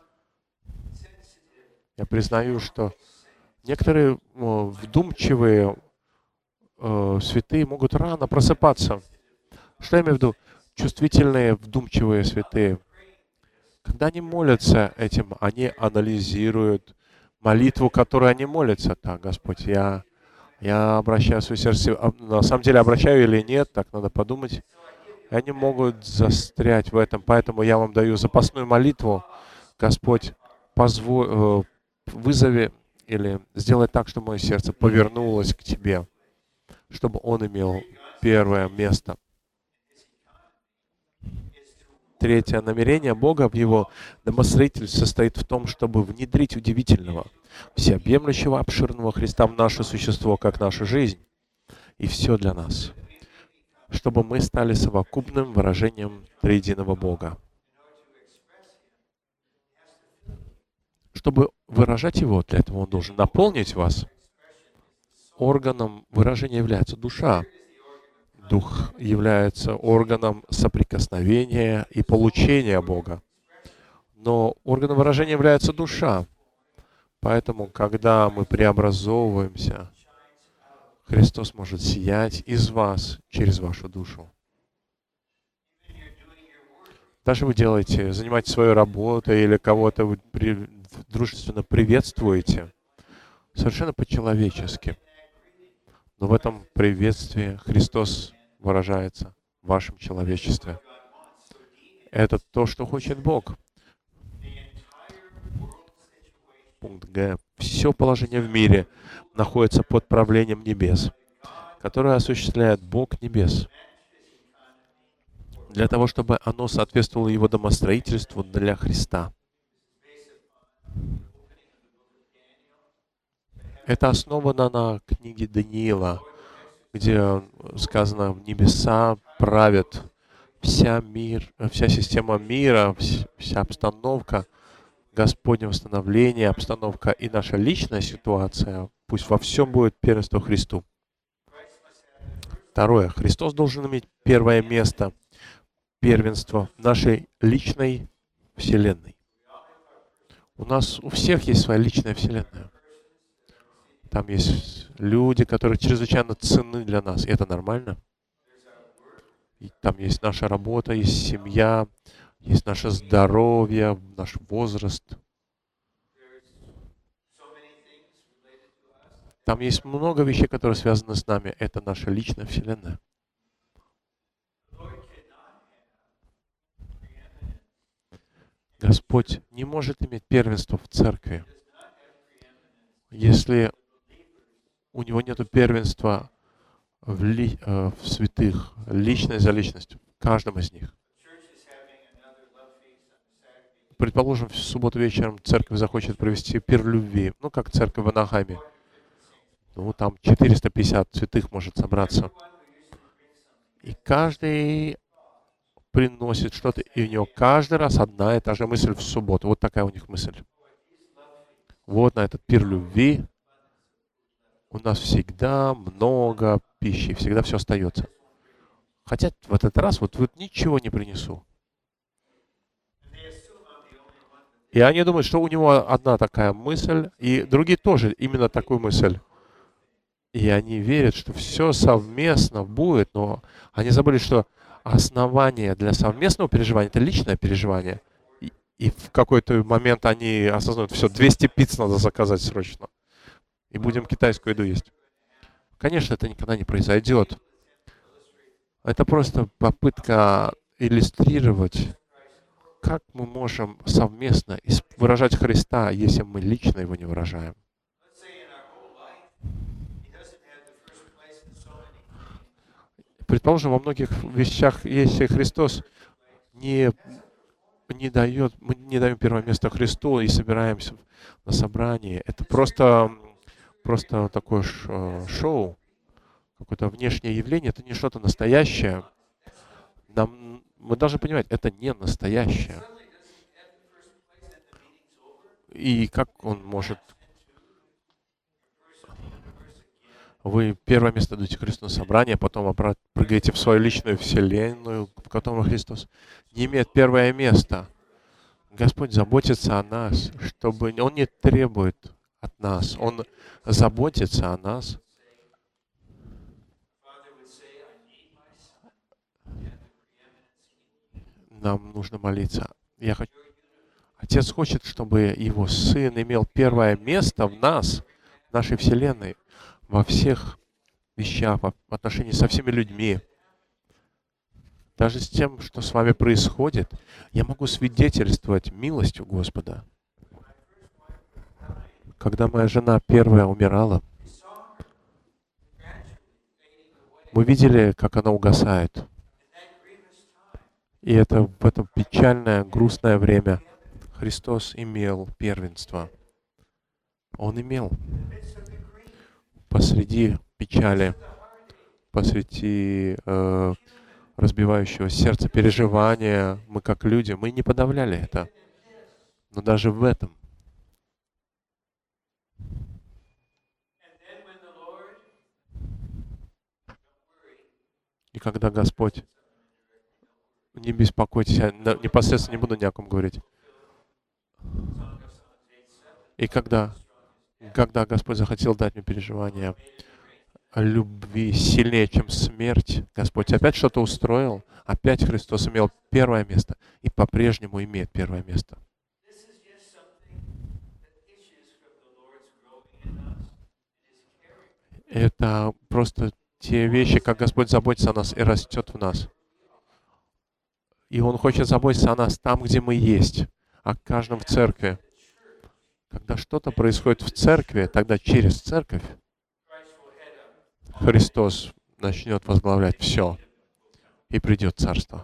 A: Я признаю, что некоторые о, вдумчивые э, святые могут рано просыпаться. Что я имею в виду? Чувствительные, вдумчивые святые. Когда они молятся этим, они анализируют молитву, которую они молятся. Так, Господь, я, я обращаю свое сердце. На самом деле, обращаю или нет, так надо подумать. И они могут застрять в этом. Поэтому я вам даю запасную молитву. Господь, позволь, вызови или сделай так, чтобы мое сердце повернулось к Тебе, чтобы Он имел первое место. Третье намерение Бога в Его домостроительстве состоит в том, чтобы внедрить удивительного, всеобъемлющего, обширного Христа в наше существо, как наша жизнь, и все для нас, чтобы мы стали совокупным выражением триединого Бога. Чтобы выражать Его, для этого Он должен наполнить вас. Органом выражения является душа. Дух является органом соприкосновения и получения Бога. Но органом выражения является душа. Поэтому, когда мы преобразовываемся, Христос может сиять из вас через вашу душу. Даже вы делаете, занимаетесь своей работой или кого-то вы при, дружественно приветствуете, совершенно по-человечески. Но в этом приветствии Христос выражается в вашем человечестве. Это то, что хочет Бог. Пункт Г. Все положение в мире находится под правлением небес, которое осуществляет Бог небес, для того, чтобы оно соответствовало Его домостроительству для Христа. Это основано на книге Даниила, где сказано, в небеса правят вся мир, вся система мира, вся обстановка, Господне восстановление, обстановка и наша личная ситуация, пусть во всем будет первенство Христу. Второе. Христос должен иметь первое место, первенство в нашей личной вселенной. У нас у всех есть своя личная вселенная. Там есть люди, которые чрезвычайно ценны для нас. И это нормально. И там есть наша работа, есть семья, есть наше здоровье, наш возраст. Там есть много вещей, которые связаны с нами. Это наша личная вселенная. Господь не может иметь первенство в церкви, если у него нет первенства в, ли, э, в святых, личность за личностью, в каждом из них. Предположим, в субботу вечером церковь захочет провести пир любви, ну, как церковь в Анахайме. Ну, там четыреста пятьдесят святых может собраться. И каждый приносит что-то, и у него каждый раз одна и та же мысль в субботу. Вот такая у них мысль. Вот на этот пир любви у нас всегда много пищи, всегда все остается. Хотя в этот раз вот, вот ничего не принесу. И они думают, что у него одна такая мысль, и другие тоже именно такую мысль. И они верят, что все совместно будет, но они забыли, что основание для совместного переживания — это личное переживание. И, и в какой-то момент они осознают, все, двести пиц надо заказать срочно. И будем китайскую еду есть. Конечно, это никогда не произойдет. Это просто попытка иллюстрировать, как мы можем совместно выражать Христа, если мы лично его не выражаем. Предположим, во многих вещах, если Христос не, не дает, мы не даем первое место Христу и собираемся на собрании, это просто, просто такое шоу, какое-то внешнее явление, это не что-то настоящее. Нам, мы должны понимать, это не настоящее. И как он может... Вы первое место даете Христу на собрание, потом обратно прыгаете в свою личную вселенную, в которой Христос не имеет первое место. Господь заботится о нас, чтобы Он не требует от нас, Он заботится о нас. Нам нужно молиться. Я хочу... Отец хочет, чтобы Его Сын имел первое место в нас, в нашей вселенной, во всех вещах, в отношении со всеми людьми. Даже с тем, что с вами происходит, я могу свидетельствовать милостью Господа. Когда моя жена первая умирала, мы видели, как она угасает. И это в это печальное, грустное время Христос имел первенство. Он имел посреди печали, посреди э, разбивающего сердце переживания, мы как люди, мы не подавляли это. Но даже в этом и когда Господь, не беспокойтесь, я непосредственно не буду ни о ком говорить. И когда, когда Господь захотел дать мне переживания любви сильнее, чем смерть, Господь опять что-то устроил, опять Христос имел первое место и по-прежнему имеет первое место. Это просто те вещи, как Господь заботится о нас и растет в нас. И Он хочет заботиться о нас там, где мы есть, о каждом в церкви. Когда что-то происходит в церкви, тогда через церковь Христос начнет возглавлять все, и придет Царство.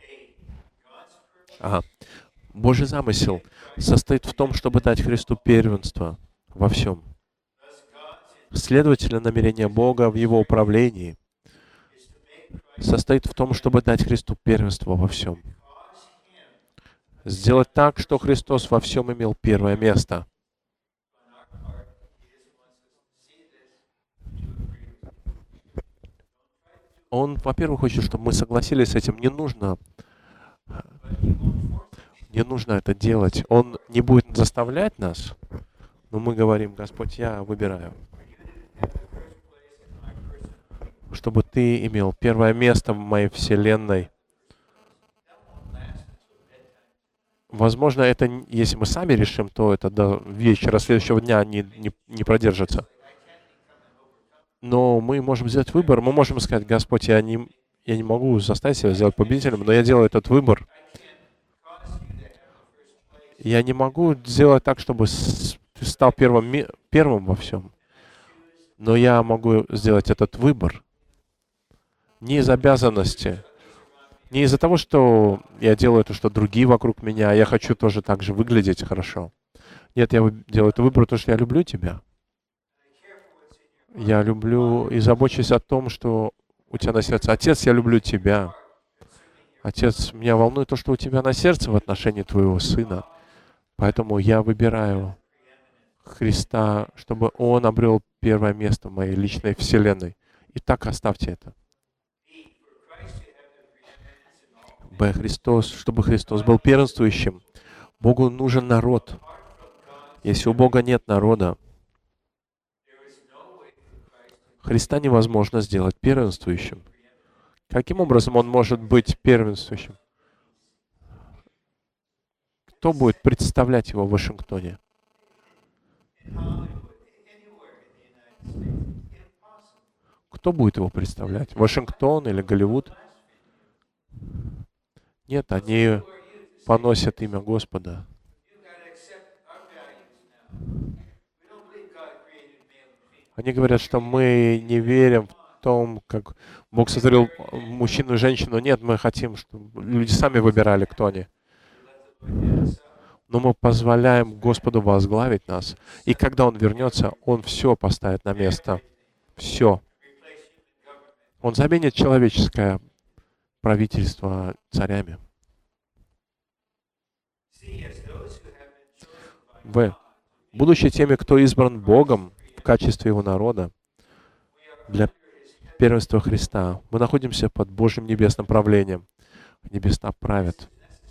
A: Ага. Божий замысел состоит в том, чтобы дать Христу первенство во всем. Следовательно, намерение Бога в Его управлении состоит в том, чтобы дать Христу первенство во всем. Сделать так, что Христос во всем имел первое место. Он, во-первых, хочет, чтобы мы согласились с этим. Не нужно, не нужно это делать. Он не будет заставлять нас, но мы говорим: Господь, я выбираю. чтобы Ты имел первое место в моей вселенной. Возможно, это, н- если мы сами решим, то это до вечера следующего дня не, не, не продержится. Но мы можем сделать выбор, мы можем сказать: Господь, я не, я не могу заставить себя сделать победителем, но я делаю этот выбор. Я не могу сделать так, чтобы с- ты стал первым, ми- первым во всем. Но я могу сделать этот выбор не из обязанности, не из-за того, что я делаю то, что другие вокруг меня, а я хочу тоже так же выглядеть хорошо. Нет, я вы- делаю этот выбор, потому что я люблю тебя. Я люблю и забочусь о том, что у тебя на сердце. Отец, я люблю тебя. Отец, меня волнует то, что у тебя на сердце в отношении твоего сына. Поэтому я выбираю Христа, чтобы он обрел первое место в моей личной вселенной. И так оставьте это. Б. Христос, чтобы Христос был первенствующим. Богу нужен народ. Если у Бога нет народа, Христа невозможно сделать первенствующим. Каким образом Он может быть первенствующим? Кто будет представлять Его в Вашингтоне? Кто будет Его представлять? Вашингтон или Голливуд? Нет, они поносят имя Господа. Они говорят, что мы не верим в том, как Бог сотворил мужчину и женщину. Нет, мы хотим, чтобы люди сами выбирали, кто они. Но мы позволяем Господу возглавить нас. И когда Он вернется, Он все поставит на место. Все. Он заменит человеческое правительство царями. В. Будучи теми, кто избран Богом в качестве Его народа для первенства Христа, мы находимся под Божьим небесным правлением. Небеса правят.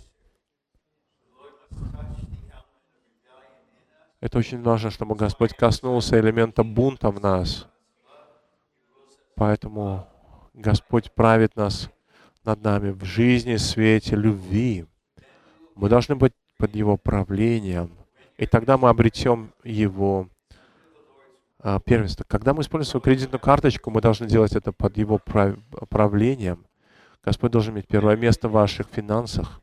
A: Это очень важно, чтобы Господь коснулся элемента бунта в нас. Поэтому Господь правит нас над нами в жизни, свете, любви. Мы должны быть под Его правлением. И тогда мы обретем Его а, первенство. Когда мы используем свою кредитную карточку, мы должны делать это под Его прав- правлением. Господь должен иметь первое место в ваших финансах.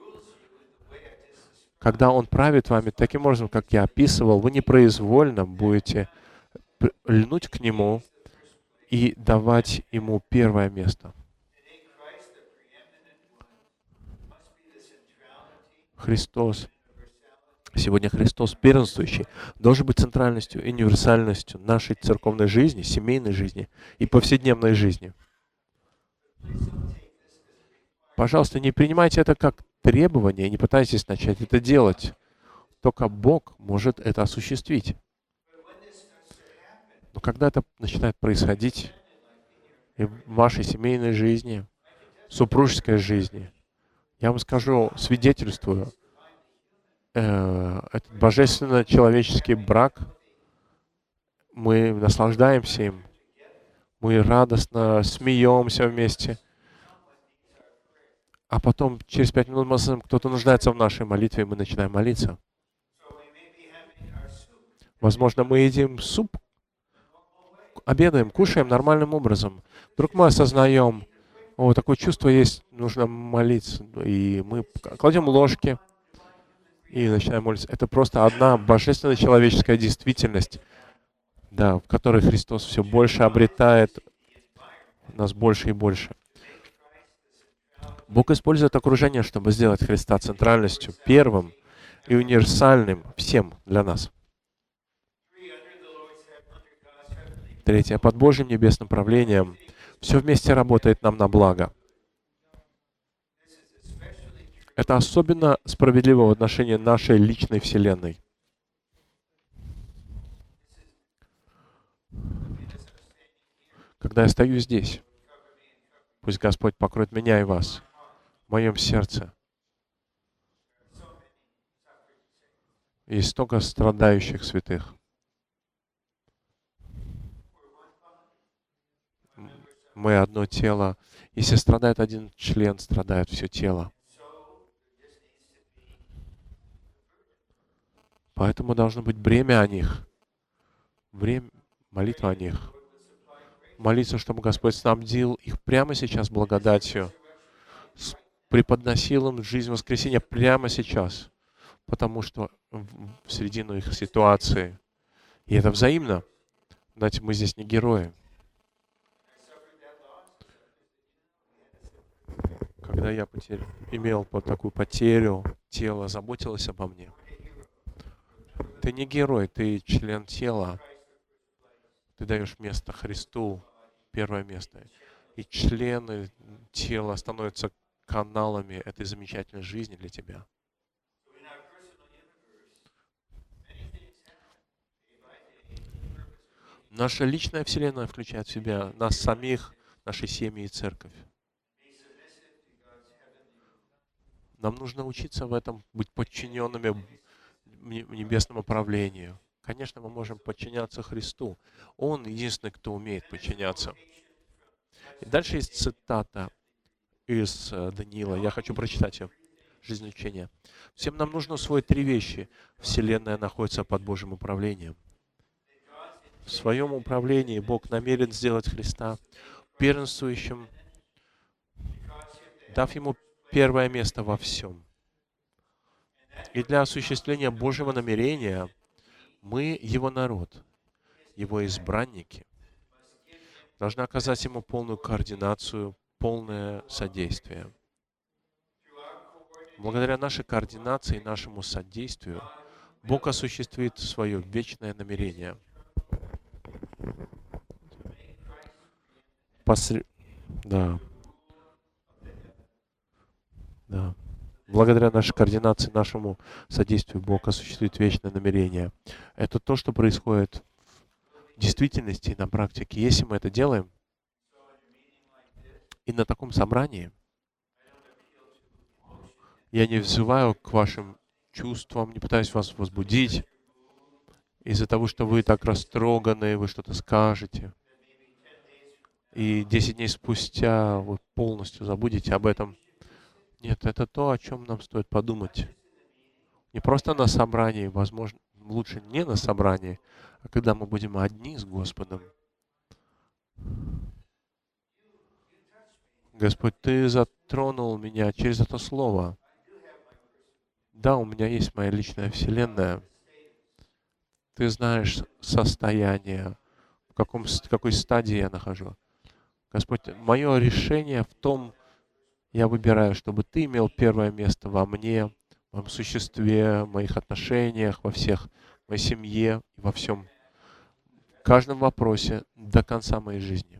A: Когда Он правит вами таким образом, как я описывал, вы непроизвольно будете п- льнуть к Нему и давать Ему первое место. Христос, сегодня Христос первенствующий, должен быть центральностью и универсальностью нашей церковной жизни, семейной жизни и повседневной жизни. Пожалуйста, не принимайте это как требование, не пытайтесь начать это делать. Только Бог может это осуществить. Но когда это начинает происходить и в вашей семейной жизни, супружеской жизни, я вам скажу, свидетельствую, э, этот божественно-человеческий брак, мы наслаждаемся им, мы радостно смеемся вместе, а потом через пять минут мы слышим, кто-то нуждается в нашей молитве, и мы начинаем молиться. Возможно, мы едим суп, обедаем, кушаем нормальным образом. Вдруг мы осознаем, о, такое чувство есть, нужно молиться. И мы кладем ложки и начинаем молиться. Это просто одна божественная человеческая действительность, да, в которой Христос все больше обретает нас больше и больше. Бог использует окружение, чтобы сделать Христа центральностью, первым и универсальным всем для нас. Третье. Под Божьим небесным правлением все вместе работает нам на благо. Это особенно справедливо в отношении нашей личной вселенной. Когда я стою здесь, пусть Господь покроет меня и вас в моем сердце. Есть столько страдающих святых. Мы одно тело. Если страдает один член, страдает все тело. Поэтому должно быть бремя о них. Время, молитва о них. Молиться, чтобы Господь снабдил их прямо сейчас благодатью, преподносил им жизнь воскресения прямо сейчас, потому что в, в середину их ситуации. И это взаимно. Знаете, мы здесь не герои. Когда я потер... имел вот такую потерю, тело заботилось обо мне. Ты не герой, ты член тела. Ты даешь место Христу, первое место. И члены тела становятся каналами этой замечательной жизни для тебя. Наша личная вселенная включает в себя нас самих, наши семьи и церковь. Нам нужно учиться в этом, быть подчиненными небесному правлению. Конечно, мы можем подчиняться Христу. Он единственный, кто умеет подчиняться. И дальше есть цитата из Даниила. Я хочу прочитать ее. Жизнь учения. Всем нам нужно усвоить три вещи. Вселенная находится под Божьим управлением. В своем управлении Бог намерен сделать Христа первенствующим, дав Ему первое место во всем. И для осуществления Божьего намерения мы, Его народ, Его избранники, должны оказать Ему полную координацию, полное содействие. Благодаря нашей координации и нашему содействию Бог осуществит свое вечное намерение. Посре... Да. Да. Благодаря нашей координации, нашему содействию Бог осуществит вечное намерение. Это то, что происходит в действительности и на практике. Если мы это делаем, и на таком собрании, я не взываю к вашим чувствам, не пытаюсь вас возбудить из-за того, что вы так растроганы, вы что-то скажете. И десять дней спустя вы полностью забудете об этом. Нет, это то, о чем нам стоит подумать. Не просто на собрании, возможно, лучше не на собрании, а когда мы будем одни с Господом. Господь, Ты затронул меня через это слово. Да, у меня есть моя личная вселенная. Ты знаешь состояние, в каком, в какой стадии я нахожусь. Господь, мое решение в том, я выбираю, чтобы Ты имел первое место во мне, в моем существе, в моих отношениях, во всех, в моей семье, во всем, в каждом вопросе до конца моей жизни.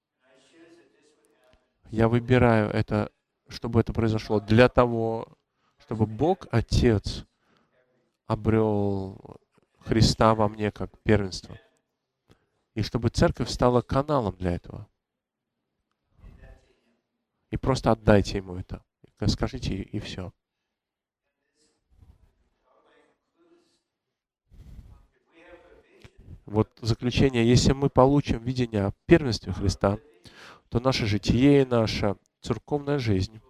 A: Я выбираю это, чтобы это произошло для того, чтобы Бог, Отец, обрел Христа во мне как первенство. И чтобы церковь стала каналом для этого. И просто отдайте Ему это. Скажите, и все. Вот заключение. Если мы получим видение о первенстве Христа, то наше житие и наша церковная жизнь,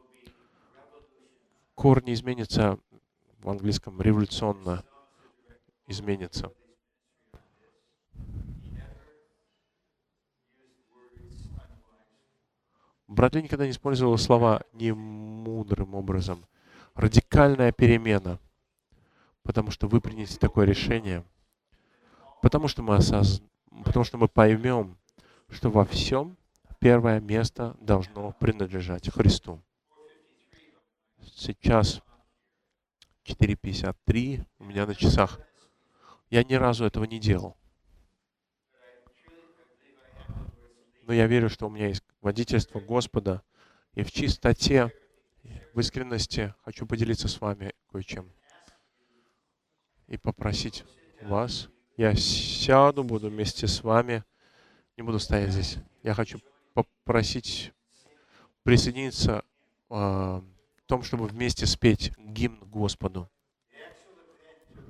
A: корни изменятся, в английском революционно изменится. Братли никогда не использовал слова немудрым образом. Радикальная перемена. Потому что вы приняли такое решение. Потому что мы осоз... потому что мы поймем, что во всем первое место должно принадлежать Христу. Сейчас четыре пятьдесят три у меня на часах. Я ни разу этого не делал. Но я верю, что у меня есть водительство Господа, и в чистоте, в искренности хочу поделиться с вами кое-чем. И попросить вас, я сяду, буду вместе с вами, не буду стоять здесь. Я хочу попросить присоединиться э, в том, чтобы вместе спеть гимн Господу.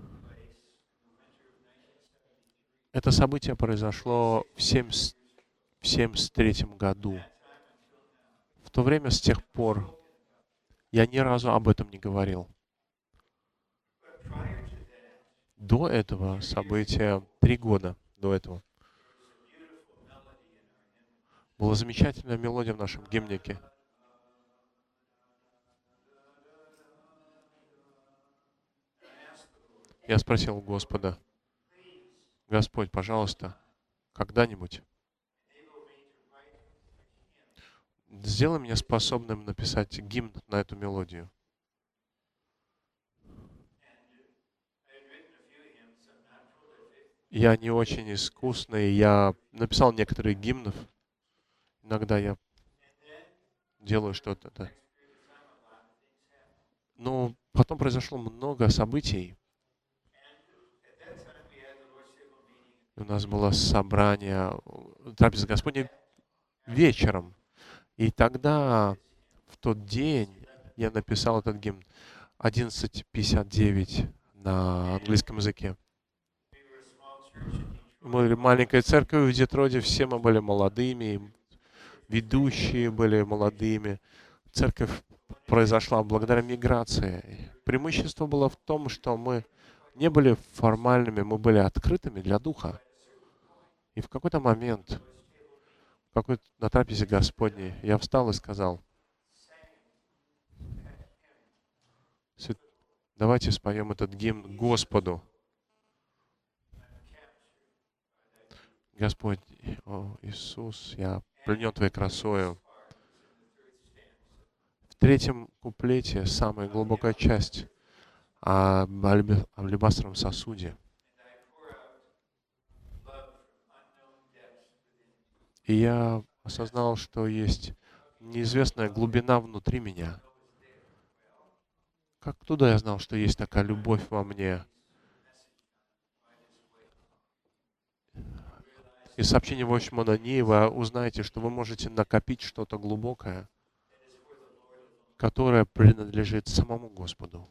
A: Это событие произошло в семьдесят в семьдесят третьем году. В то время, с тех пор, я ни разу об этом не говорил. До этого события, три года до этого, была замечательная мелодия в нашем гимнике. Я спросил у Господа: Господь, пожалуйста, когда-нибудь сделай меня способным написать гимн на эту мелодию. Я не очень искусный, я написал некоторые гимнов. Иногда я делаю что-то. Да. Но потом произошло много событий. У нас было собрание, трапеза Господня вечером. И тогда, в тот день, я написал этот гимн одиннадцать пятьдесят девять на английском языке. Мы были маленькой церковью в Детроде, все мы были молодыми, ведущие были молодыми. Церковь произошла благодаря миграции. Преимущество было в том, что мы не были формальными, мы были открытыми для Духа. И в какой-то момент, в какой-то, на трапезе Господней, я встал и сказал: давайте споем этот гимн Господу. Господь, о, Иисус, я пленен Твоей красою. В третьем куплете самая глубокая часть о алебастровом сосуде. И я осознал, что есть неизвестная глубина внутри меня. Как туда я знал, что есть такая любовь во мне? Из сообщения Войчмана Нии вы узнаете, что вы можете накопить что-то глубокое, которое принадлежит самому Господу.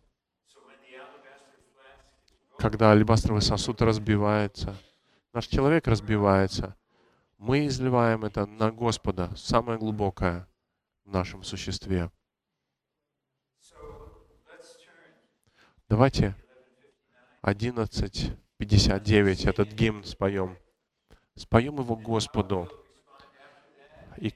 A: Когда алебастровый сосуд разбивается, наш человек разбивается, мы изливаем это на Господа, самое глубокое в нашем существе. Давайте одиннадцать пятьдесят девять этот гимн споем. Споем его Господу. И,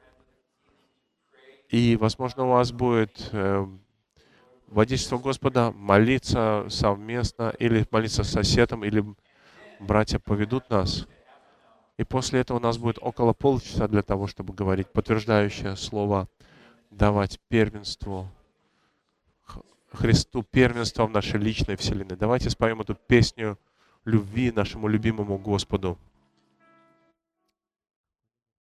A: и возможно, у вас будет э, водительство Господа молиться совместно, или молиться с соседом, или братья поведут нас. И после этого у нас будет около полчаса для того, чтобы говорить подтверждающее слово, давать первенство Христу, первенство в нашей личной вселенной. Давайте споем эту песню любви нашему любимому Господу.